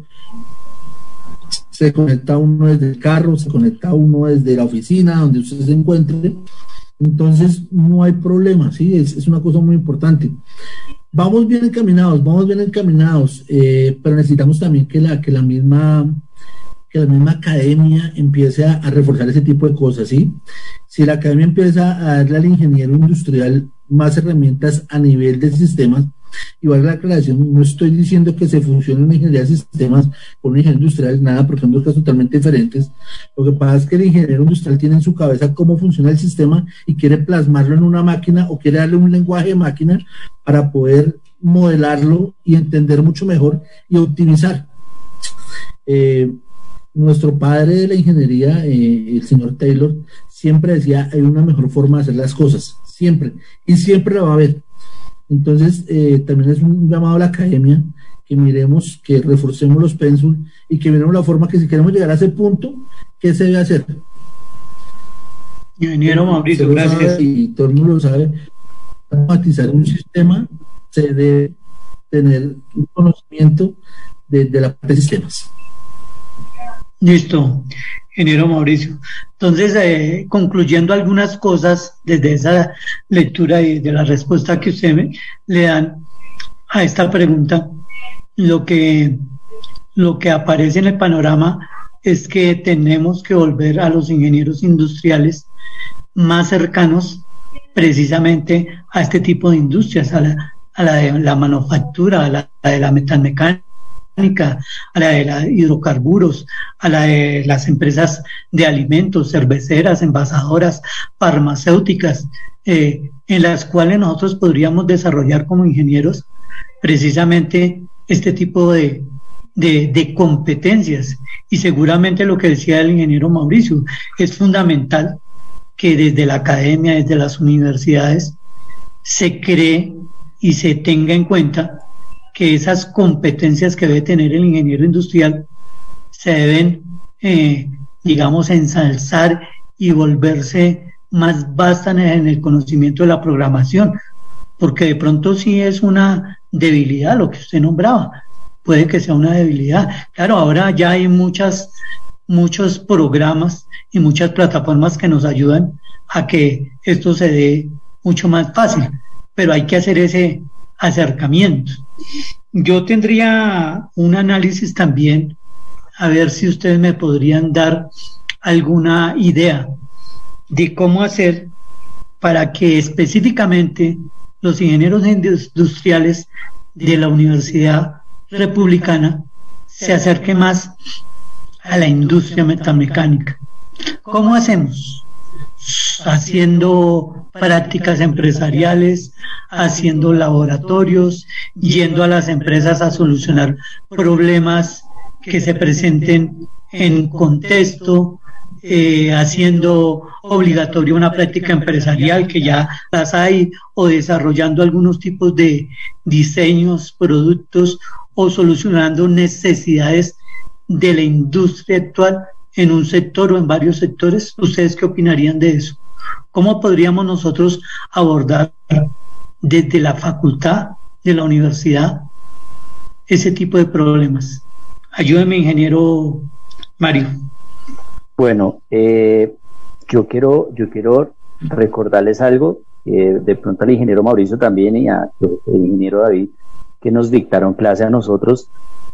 Se conecta uno desde el carro, se conecta uno desde la oficina, donde usted se encuentre. Entonces no hay problema, ¿sí? Es una cosa muy importante. Vamos bien encaminados, pero necesitamos también que la misma academia empiece a reforzar ese tipo de cosas, ¿sí? Si la academia empieza a darle al ingeniero industrial más herramientas a nivel de sistemas, y valga la aclaración, no estoy diciendo que se funcione una ingeniería de sistemas con una ingeniería industrial, nada, porque son dos cosas totalmente diferentes. Lo que pasa es que el ingeniero industrial tiene en su cabeza cómo funciona el sistema y quiere plasmarlo en una máquina, o quiere darle un lenguaje de máquina para poder modelarlo y entender mucho mejor y optimizar. Nuestro padre de la ingeniería, el señor Taylor, siempre decía: hay una mejor forma de hacer las cosas, siempre, y siempre la va a haber. Entonces, también es un llamado a la academia, que miremos, que reforcemos los pénsul, y que miremos la forma que, si queremos llegar a ese punto, ¿qué se debe hacer? Ingeniero Mauricio, gracias. Y todo el mundo lo sabe, para automatizar un sistema se debe tener un conocimiento de la parte de sistemas. Listo, ingeniero Mauricio. Entonces, concluyendo algunas cosas desde esa lectura y de la respuesta que usted le dan a esta pregunta, lo que aparece en el panorama es que tenemos que volver a los ingenieros industriales más cercanos precisamente a este tipo de industrias, a la de la manufactura, a la de la metalmecánica, a la de los hidrocarburos, a la de las empresas de alimentos, cerveceras, envasadoras, farmacéuticas, en las cuales nosotros podríamos desarrollar como ingenieros precisamente este tipo de competencias. Y seguramente lo que decía el ingeniero Mauricio, es fundamental que desde la academia, desde las universidades, se cree y se tenga en cuenta que esas competencias que debe tener el ingeniero industrial se deben, digamos, ensalzar y volverse más vastas en el conocimiento de la programación, porque de pronto sí es una debilidad lo que usted nombraba, puede que sea una debilidad. Claro, ahora ya hay muchos programas y muchas plataformas que nos ayudan a que esto se dé mucho más fácil, pero hay que hacer ese acercamiento. Yo tendría un análisis también, a ver si ustedes me podrían dar alguna idea de cómo hacer para que específicamente los ingenieros industriales de la Universidad Republicana se acerquen más a la industria metalmecánica. ¿Cómo hacemos? Haciendo prácticas empresariales, haciendo laboratorios, yendo a las empresas a solucionar problemas que se presenten en contexto, haciendo obligatoria una práctica empresarial, que ya las hay, o desarrollando algunos tipos de diseños, productos, o solucionando necesidades de la industria actual en un sector o en varios sectores. ¿Ustedes qué opinarían de eso? ¿Cómo podríamos nosotros abordar desde la facultad de la universidad ese tipo de problemas? Ayúdeme, ingeniero Mario. Bueno, yo quiero recordarles algo de pronto al ingeniero Mauricio también y al ingeniero David, que nos dictaron clase a nosotros.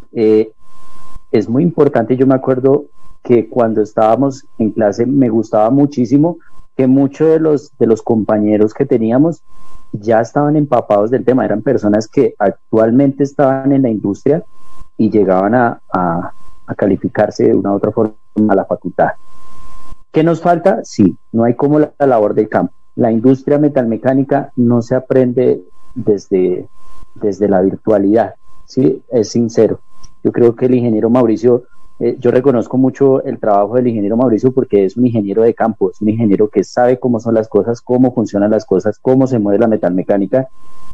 Es muy importante. Yo me acuerdo que cuando estábamos en clase me gustaba muchísimo que muchos de los compañeros que teníamos ya estaban empapados del tema, eran personas que actualmente estaban en la industria y llegaban a calificarse de una u otra forma a la facultad. ¿Qué nos falta? Sí, no hay como la labor del campo. La industria metalmecánica no se aprende desde la virtualidad, ¿sí? Es sincero. Yo creo que el ingeniero Mauricio, yo reconozco mucho el trabajo del ingeniero Mauricio porque es un ingeniero de campo, es un ingeniero que sabe cómo son las cosas, cómo funcionan las cosas, cómo se mueve la metalmecánica,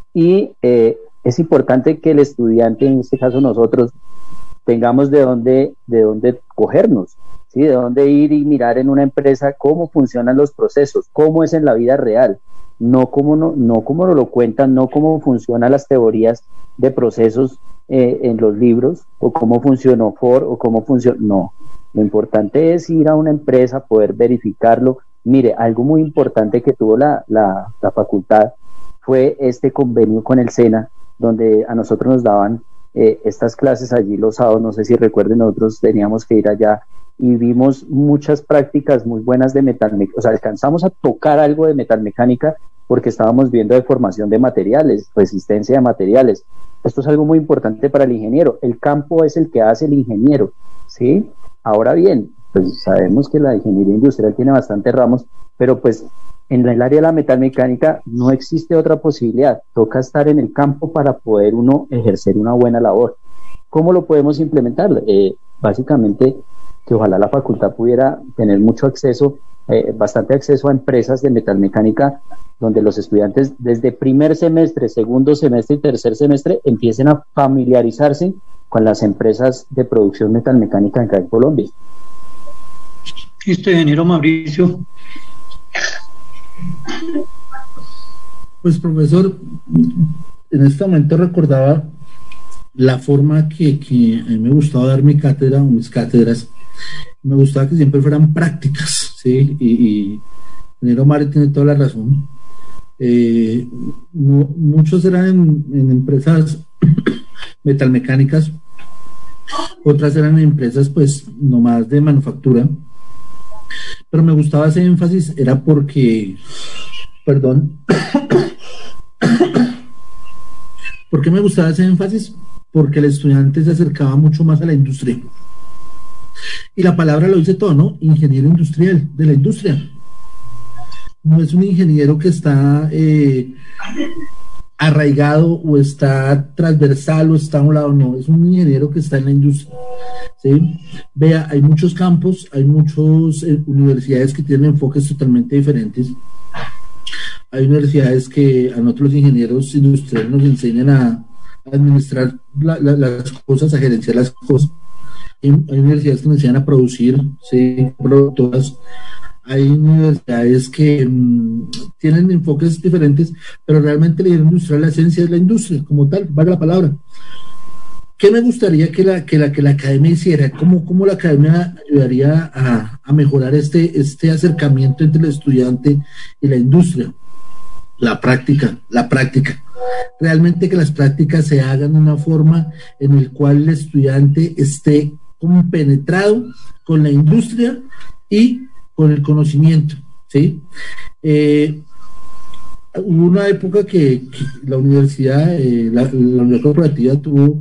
y es importante que el estudiante, en este caso nosotros, tengamos de dónde cogernos, ¿sí? De dónde ir y mirar en una empresa cómo funcionan los procesos, cómo es en la vida real, no como nos lo cuentan, no cómo funcionan las teorías de procesos en los libros, o cómo funcionó Ford, o cómo funciona. No, lo importante es ir a una empresa, poder verificarlo. Mire, algo muy importante que tuvo la facultad fue este convenio con el SENA, donde a nosotros nos daban estas clases allí los sábados. No sé si recuerden, nosotros teníamos que ir allá y vimos muchas prácticas muy buenas de metalmecánica. O sea, alcanzamos a tocar algo de metalmecánica porque estábamos viendo deformación de materiales, resistencia de materiales. Esto es algo muy importante para el ingeniero. El campo es el que hace el ingeniero, ¿sí? Ahora bien, pues sabemos que la ingeniería industrial tiene bastantes ramos, pero pues en el área de la metalmecánica no existe otra posibilidad. Toca estar en el campo para poder uno ejercer una buena labor. ¿Cómo lo podemos implementar? Básicamente, que ojalá la facultad pudiera tener mucho acceso, bastante acceso a empresas de metalmecánica, donde los estudiantes desde primer semestre, segundo semestre y tercer semestre empiecen a familiarizarse con las empresas de producción metalmecánica acá en Colombia. Listo, ingeniero Mauricio. Pues, profesor, en este momento recordaba la forma que a mí me gustaba dar mi cátedra o mis cátedras. Me gustaba que siempre fueran prácticas, ¿sí? Y ingeniero Mario tiene toda la razón. Muchos eran en empresas metalmecánicas, otras eran en empresas pues nomás de manufactura, pero me gustaba ese énfasis, era porque, perdón, ¿por qué me gustaba ese énfasis? Porque el estudiante se acercaba mucho más a la industria, y la palabra lo dice todo, ¿no? Ingeniero industrial, de la industria. No es un ingeniero que está arraigado o está transversal o está a un lado, no, es un ingeniero que está en la industria, ¿sí? Vea, hay muchos campos, hay muchas universidades que tienen enfoques totalmente diferentes. Hay universidades que a nosotros los ingenieros industriales nos enseñan a administrar las cosas, a gerenciar las cosas. Hay universidades que nos enseñan a producir, ¿sí? Productoras. Hay universidades que tienen enfoques diferentes, pero realmente la ingeniería industrial, la esencia es la industria como tal, valga la palabra. ¿Qué me gustaría que la academia hiciera? ¿Cómo la academia ayudaría a mejorar este acercamiento entre el estudiante y la industria? La práctica. Realmente que las prácticas se hagan de una forma en la cual el estudiante esté compenetrado con la industria y con el conocimiento, ¿sí? Hubo una época que la universidad, la universidad corporativa tuvo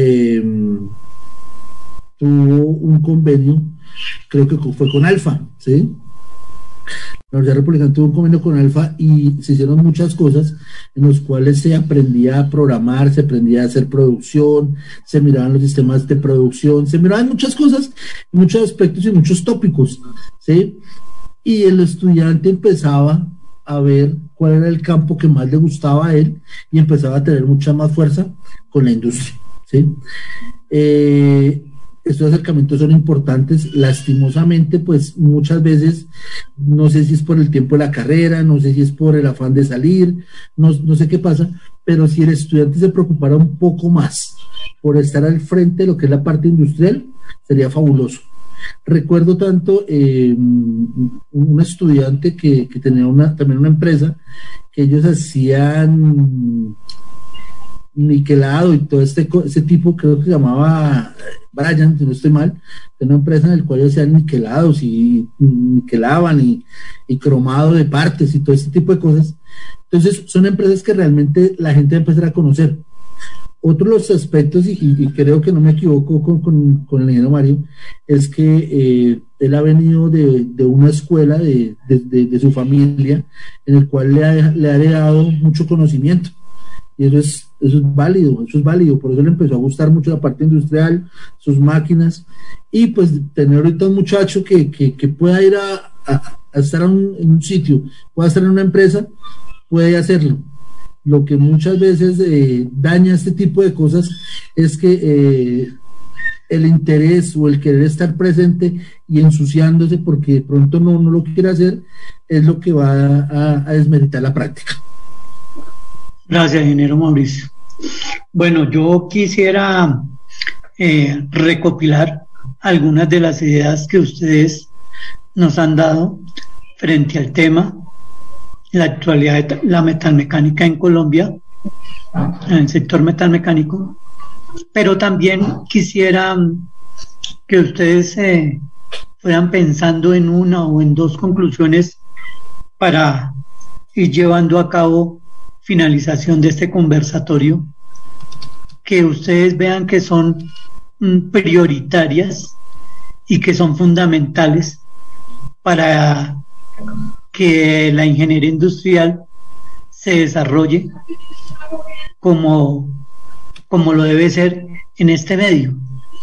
un convenio, creo que fue con Alfa, ¿sí? La Universidad Republicana tuvo un convenio con Alfa y se hicieron muchas cosas en los cuales se aprendía a programar, se aprendía a hacer producción, se miraban los sistemas de producción, se miraban muchas cosas, muchos aspectos y muchos tópicos, ¿sí? Y el estudiante empezaba a ver cuál era el campo que más le gustaba a él y empezaba a tener mucha más fuerza con la industria, ¿sí? Estos acercamientos son importantes. Lastimosamente, pues muchas veces, no sé si es por el tiempo de la carrera, no sé si es por el afán de salir, no sé qué pasa, pero si el estudiante se preocupara un poco más por estar al frente de lo que es la parte industrial, sería fabuloso. Recuerdo tanto un estudiante que tenía también una empresa que ellos hacían niquelado y todo ese tipo, creo que se llamaba Brian, si no estoy mal, de una empresa en la cual ellos hacían niquelados y niquelaban y cromado de partes y todo este tipo de cosas. Entonces son empresas que realmente la gente va a empezar a conocer. Otro de los aspectos, y creo que no me equivoco con el ingeniero Mario, es que él ha venido de una escuela de su familia, en el cual le ha heredado mucho conocimiento. Y eso es válido, por eso le empezó a gustar mucho la parte industrial, sus máquinas, y pues tener ahorita un muchacho que pueda ir a estar en un sitio, pueda estar en una empresa, puede hacerlo. Lo que muchas veces daña este tipo de cosas es que el interés o el querer estar presente y ensuciándose porque de pronto no lo quiere hacer, es lo que va a desmeritar la práctica. Gracias, ingeniero Mauricio. Bueno, yo quisiera recopilar algunas de las ideas que ustedes nos han dado frente al tema, la actualidad de la metalmecánica en Colombia, en el sector metalmecánico, pero también quisiera que ustedes fueran pensando en una o en dos conclusiones para ir llevando a cabo finalización de este conversatorio, que ustedes vean que son prioritarias y que son fundamentales para que la ingeniería industrial se desarrolle como lo debe ser en este medio.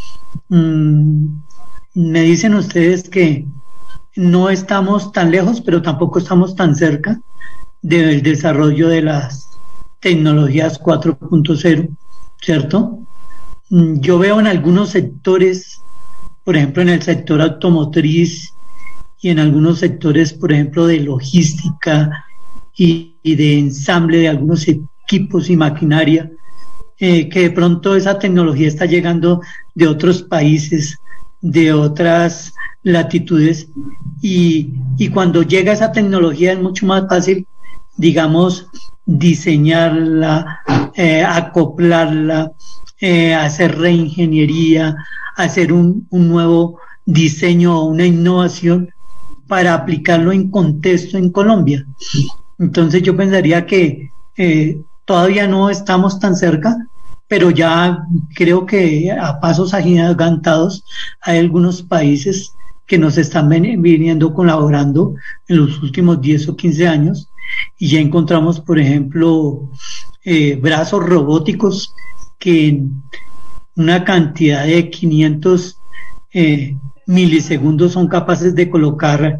Me dicen ustedes que no estamos tan lejos, pero tampoco estamos tan cerca del desarrollo de las tecnologías 4.0, ¿cierto? Yo veo en algunos sectores, por ejemplo en el sector automotriz y en algunos sectores, por ejemplo, de logística y de ensamble de algunos equipos y maquinaria, que de pronto esa tecnología está llegando de otros países, de otras latitudes, y cuando llega esa tecnología es mucho más fácil, digamos, diseñarla, acoplarla, hacer reingeniería, hacer un nuevo diseño o una innovación para aplicarlo en contexto en Colombia. Entonces yo pensaría que todavía no estamos tan cerca, pero ya creo que a pasos agigantados hay algunos países que nos están viniendo colaborando en los últimos 10 o 15 años, y ya encontramos, por ejemplo, brazos robóticos que en una cantidad de 500 milisegundos son capaces de colocar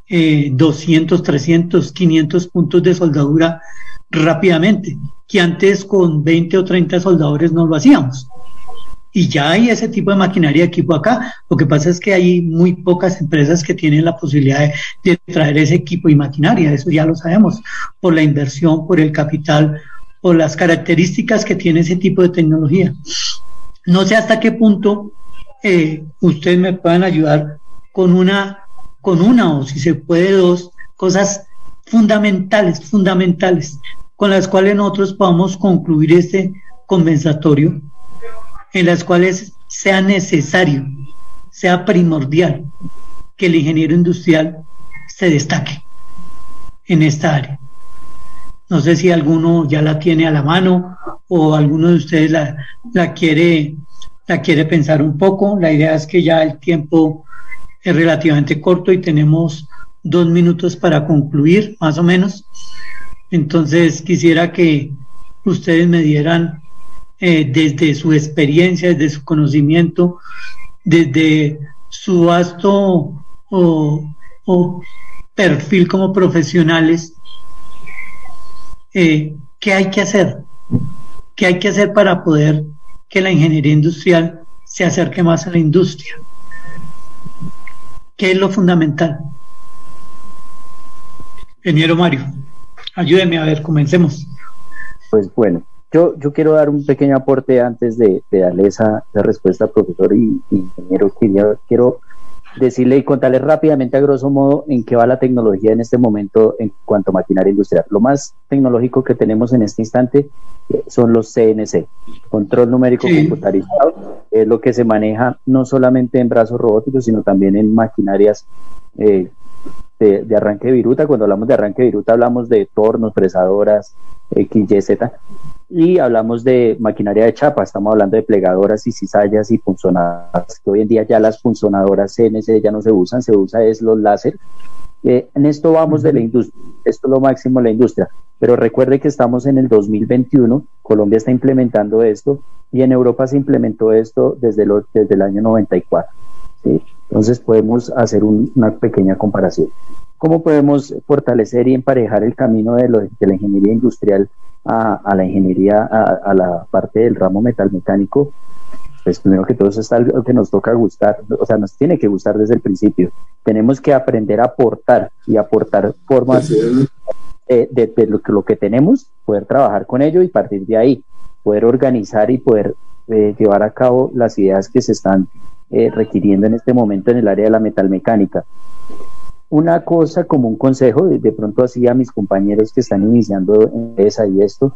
200, 300, 500 puntos de soldadura rápidamente, que antes con 20 o 30 soldadores no lo hacíamos. Y ya hay ese tipo de maquinaria de equipo acá. Lo que pasa es que hay muy pocas empresas que tienen la posibilidad de traer ese equipo y maquinaria, eso ya lo sabemos, por la inversión, por el capital, por las características que tiene ese tipo de tecnología. No sé hasta qué punto ustedes me puedan ayudar con una o si se puede dos cosas fundamentales, con las cuales nosotros podamos concluir este conversatorio, en las cuales sea necesario, sea primordial que el ingeniero industrial se destaque en esta área. No sé si alguno ya la tiene a la mano o alguno de ustedes la quiere pensar un poco. La idea es que ya el tiempo es relativamente corto y tenemos 2 minutos para concluir, más o menos. Entonces quisiera que ustedes me dieran desde su experiencia, desde su conocimiento, desde su vasto perfil como profesionales, ¿qué hay que hacer? ¿Qué hay que hacer para poder que la ingeniería industrial se acerque más a la industria? ¿Qué es lo fundamental? Ingeniero Mario, ayúdeme, a ver, comencemos. Pues bueno, yo quiero dar un pequeño aporte antes de darle esa respuesta, profesor y ingeniero. Quiero decirle y contarles rápidamente a grosso modo en qué va la tecnología en este momento en cuanto a maquinaria industrial. Lo más tecnológico que tenemos en este instante son los CNC, control numérico computarizado, es lo que se maneja no solamente en brazos robóticos, sino también en maquinarias de arranque de viruta. Cuando hablamos de arranque de viruta hablamos de tornos, fresadoras, X, Y, Z, y hablamos de maquinaria de chapa, estamos hablando de plegadoras y cizallas y punzonadoras, que hoy en día ya las punzonadoras CNC ya no se usan, se usa es los láser. En esto vamos de la industria, esto es lo máximo de la industria, pero recuerde que estamos en el 2021, Colombia está implementando esto y en Europa se implementó esto desde el año 94, ¿sí? Entonces podemos hacer una pequeña comparación. ¿Cómo podemos fortalecer y emparejar el camino de la ingeniería industrial a la ingeniería, a la parte del ramo metalmecánico? Pues primero que todo eso es algo que nos toca gustar, o sea, nos tiene que gustar desde el principio. Tenemos que aprender a aportar y aportar formas de lo que tenemos, poder trabajar con ello y partir de ahí, poder organizar y poder llevar a cabo las ideas que se están requiriendo en este momento en el área de la metalmecánica. Una cosa como un consejo, de pronto así a mis compañeros que están iniciando en esa y esto,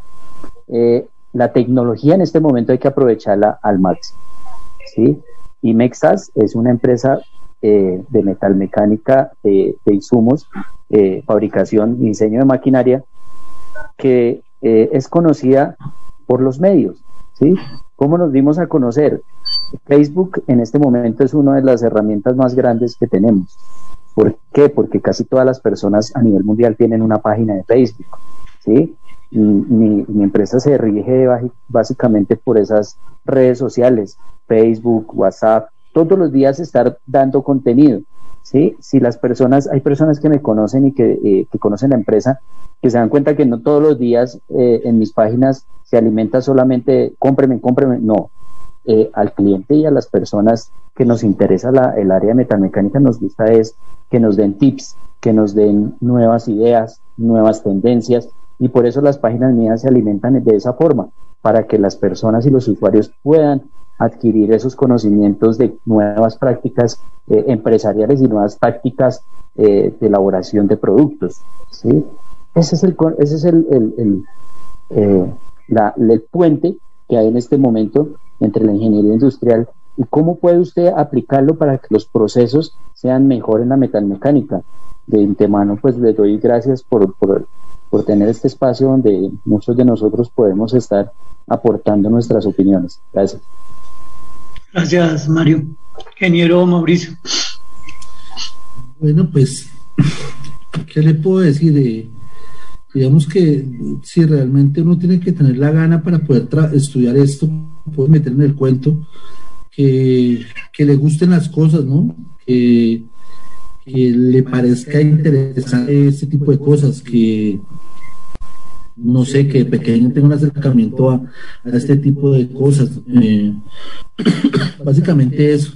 la tecnología en este momento hay que aprovecharla al máximo, ¿sí? Y Mexas es una empresa de metalmecánica, de insumos, fabricación y diseño de maquinaria que es conocida por los medios, ¿sí? ¿Cómo nos dimos a conocer? Facebook en este momento es una de las herramientas más grandes que tenemos. ¿Por qué? Porque casi todas las personas a nivel mundial tienen una página de Facebook, ¿sí? Mi empresa se rige básicamente por esas redes sociales, Facebook, WhatsApp, todos los días estar dando contenido, ¿sí? Si hay personas que me conocen y que conocen la empresa, que se dan cuenta que no todos los días en mis páginas se alimenta solamente cómpreme, no. Al cliente y a las personas que nos interesa el área de metalmecánica nos gusta es que nos den tips, que nos den nuevas ideas, nuevas tendencias, y por eso las páginas mías se alimentan de esa forma, para que las personas y los usuarios puedan adquirir esos conocimientos de nuevas prácticas empresariales y nuevas tácticas de elaboración de productos, ¿sí? Ese es el puente que hay en este momento entre la ingeniería industrial y cómo puede usted aplicarlo para que los procesos sean mejor en la metalmecánica. De antemano, pues les doy gracias por tener este espacio donde muchos de nosotros podemos estar aportando nuestras opiniones. Gracias. Gracias, Mario. Ingeniero Mauricio. Bueno, pues, ¿qué le puedo decir? Digamos que si realmente uno tiene que tener la gana para poder estudiar esto, poder meter en el cuento, que le gusten las cosas, ¿no? Que le parezca interesante este tipo de cosas, que no sé, que pequeño tenga un acercamiento a este tipo de cosas, básicamente eso,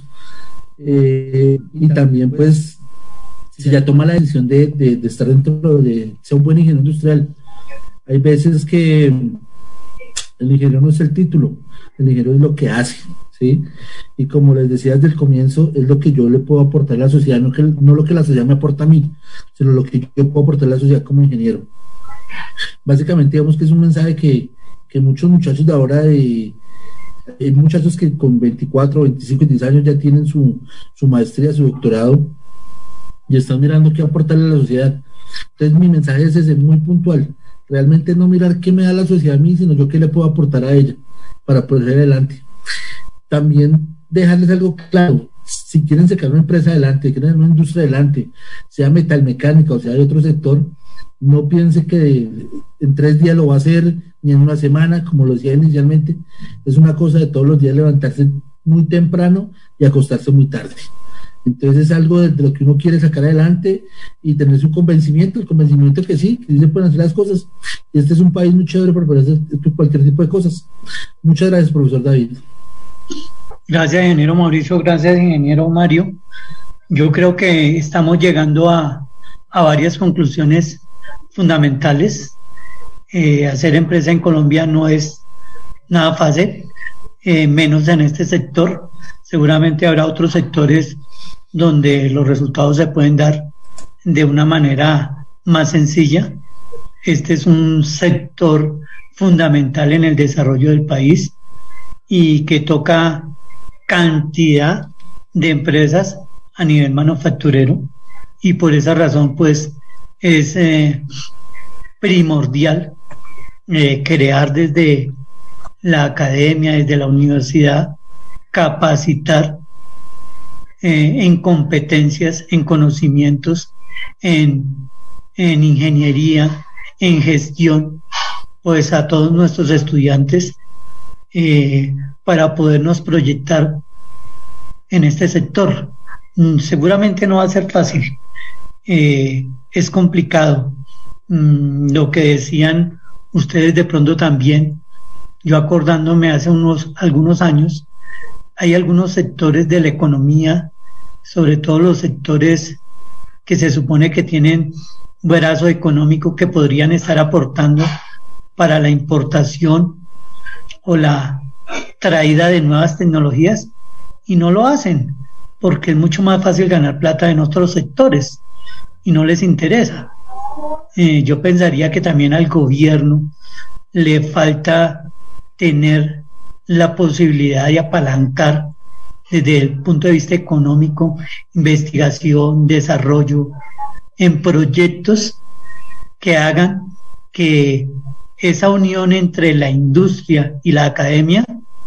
y también pues si ya toma la decisión de estar dentro de ser un buen ingeniero industrial, hay veces que el ingeniero no es el título, el ingeniero es lo que hace, ¿sí? Y como les decía desde el comienzo, es lo que yo le puedo aportar a la sociedad, no lo que la sociedad me aporta a mí, sino lo que yo puedo aportar a la sociedad como ingeniero. Básicamente digamos que es un mensaje que muchos muchachos de ahora, hay muchachos que con 24, 25, 10 años ya tienen su maestría, su doctorado, y están mirando qué aportarle a la sociedad. Entonces mi mensaje es ese, muy puntual, realmente no mirar qué me da la sociedad a mí, sino yo qué le puedo aportar a ella para poder ir adelante. También dejarles algo claro: si quieren sacar una empresa adelante, quieren una industria adelante, sea metalmecánica o sea de otro sector, no piense que en 3 días lo va a hacer, ni en una semana, como lo decía inicialmente. Es una cosa de todos los días levantarse muy temprano y acostarse muy tarde. Entonces es algo de lo que uno quiere sacar adelante y tener su convencimiento, el convencimiento que sí se pueden hacer las cosas. Y este es un país muy chévere para poder hacer cualquier tipo de cosas. Muchas gracias, profesor David. Gracias, ingeniero Mauricio. Gracias, ingeniero Mario. Yo creo que estamos llegando a varias conclusiones fundamentales. Hacer empresa en Colombia no es nada fácil, menos en este sector. Seguramente habrá otros sectores donde los resultados se pueden dar de una manera más sencilla. Este es un sector fundamental en el desarrollo del país y que toca cantidad de empresas a nivel manufacturero, y por esa razón pues es primordial crear desde la academia, desde la universidad, capacitar en competencias, en conocimientos, en ingeniería, en gestión, pues a todos nuestros estudiantes para podernos proyectar en este sector. Seguramente no va a ser fácil, es complicado. Lo que decían ustedes de pronto también, yo acordándome hace algunos años, hay algunos sectores de la economía, sobre todo los sectores que se supone que tienen brazo económico, que podrían estar aportando para la importación o la traída de nuevas tecnologías, y no lo hacen porque es mucho más fácil ganar plata en otros sectores y no les interesa. Yo pensaría que también al gobierno le falta tener la posibilidad de apalancar desde el punto de vista económico, investigación, desarrollo, en proyectos que hagan que esa unión entre la industria y la academia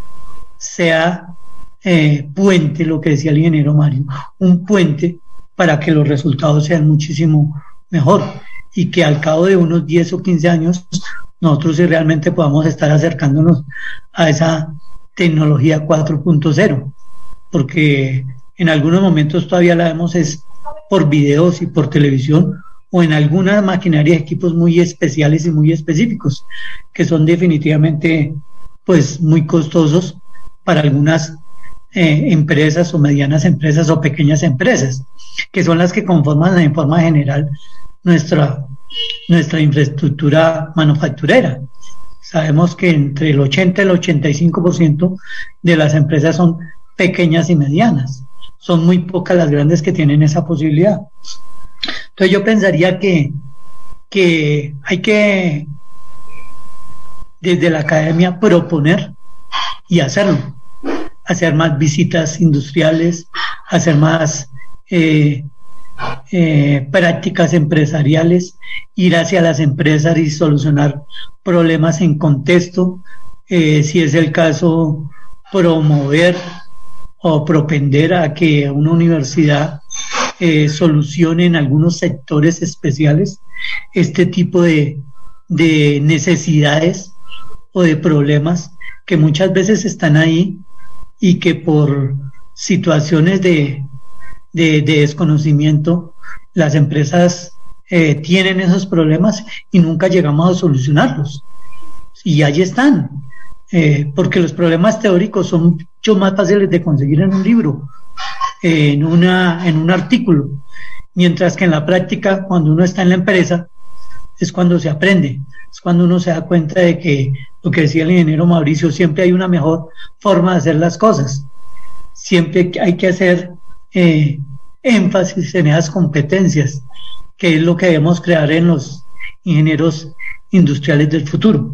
sea puente, lo que decía el ingeniero Mario, un puente para que los resultados sean muchísimo mejor, y que al cabo de unos 10 o 15 años nosotros sí realmente podamos estar acercándonos a esa tecnología 4.0, porque en algunos momentos todavía la vemos es por videos y por televisión, o en algunas maquinarias, equipos muy especiales y muy específicos, que son definitivamente pues muy costosos para algunas empresas o medianas empresas o pequeñas empresas, que son las que conforman en forma general nuestra infraestructura manufacturera. Sabemos que entre el 80 y el 85% de las empresas son pequeñas y medianas. Son muy pocas las grandes que tienen esa posibilidad. Entonces yo pensaría que hay que desde la academia proponer y hacerlo, hacer más visitas industriales, hacer más prácticas empresariales, ir hacia las empresas y solucionar problemas en contexto, si es el caso, promover o propender a que una universidad solucione en algunos sectores especiales este tipo de necesidades o de problemas que muchas veces están ahí y que por situaciones de desconocimiento las empresas tienen esos problemas y nunca llegamos a solucionarlos, y ahí están, porque los problemas teóricos son mucho más fáciles de conseguir en un libro, en un artículo, mientras que en la práctica, cuando uno está en la empresa, es cuando se aprende, es cuando uno se da cuenta de que, lo que decía el ingeniero Mauricio, siempre hay una mejor forma de hacer las cosas, siempre hay que hacer énfasis en esas competencias, que es lo que debemos crear en los ingenieros industriales del futuro.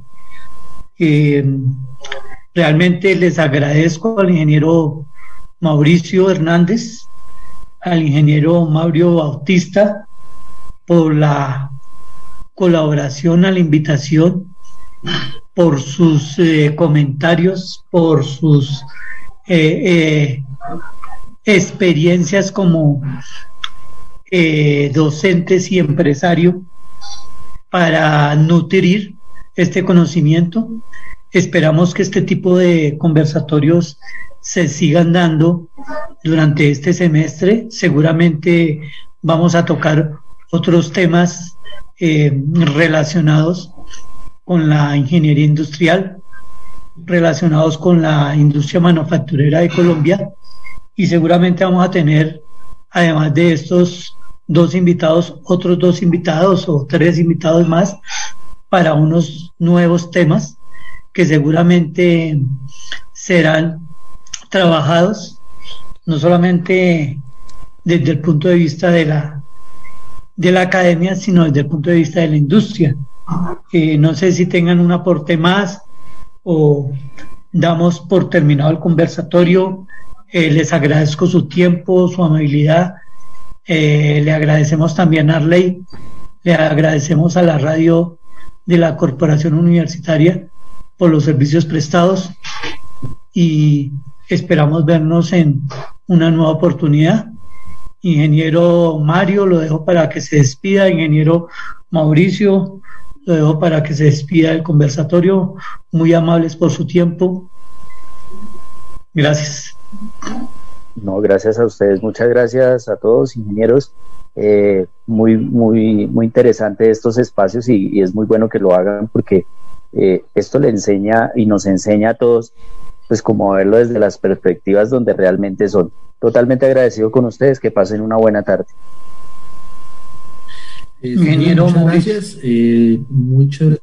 Realmente les agradezco al ingeniero Mauricio Hernández, al ingeniero Mario Bautista por la colaboración, a la invitación, por sus comentarios, por sus experiencias como docentes y empresario para nutrir este conocimiento. Esperamos que este tipo de conversatorios se sigan dando durante este semestre. Seguramente vamos a tocar otros temas relacionados con la ingeniería industrial, relacionados con la industria manufacturera de Colombia, y seguramente vamos a tener, además de estos dos invitados, otros dos invitados o tres invitados más para unos nuevos temas que seguramente serán trabajados no solamente desde el punto de vista de la academia, sino desde el punto de vista de la industria. No sé si tengan un aporte más o damos por terminado el conversatorio. Les agradezco su tiempo, su amabilidad. Le agradecemos también a Arley, le agradecemos a la radio de la Corporación Universitaria por los servicios prestados y esperamos vernos en una nueva oportunidad. Ingeniero Mario, lo dejo para que se despida. Ingeniero Mauricio, lo dejo para que se despida del conversatorio. Muy amables por su tiempo. Gracias. No, gracias a ustedes. Muchas gracias a todos, ingenieros. Muy interesante estos espacios y es muy bueno que lo hagan porque esto le enseña y nos enseña a todos pues como a verlo desde las perspectivas donde realmente son. Totalmente agradecido con ustedes, que pasen una buena tarde. Ingeniero, muchas gracias. Muy chévere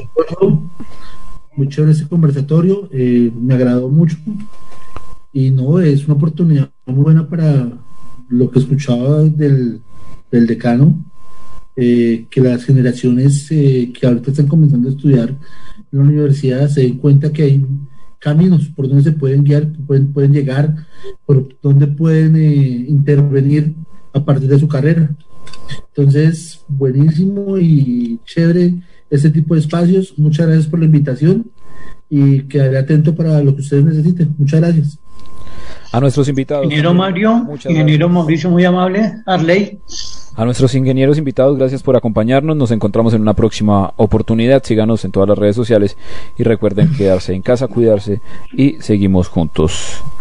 este conversatorio, me agradó mucho y no, es una oportunidad muy buena para lo que escuchaba del decano, que las generaciones que ahorita están comenzando a estudiar en la universidad se den cuenta que hay caminos por donde se pueden guiar, pueden llegar, por donde pueden intervenir a partir de su carrera. Entonces, buenísimo y chévere este tipo de espacios. Muchas gracias por la invitación y quedaré atento para lo que ustedes necesiten. Muchas gracias. A nuestros invitados. Ingeniero Mario, ingeniero Mauricio, muy amable. Arley. A nuestros ingenieros invitados, gracias por acompañarnos. Nos encontramos en una próxima oportunidad. Síganos en todas las redes sociales y recuerden quedarse en casa, cuidarse y seguimos juntos.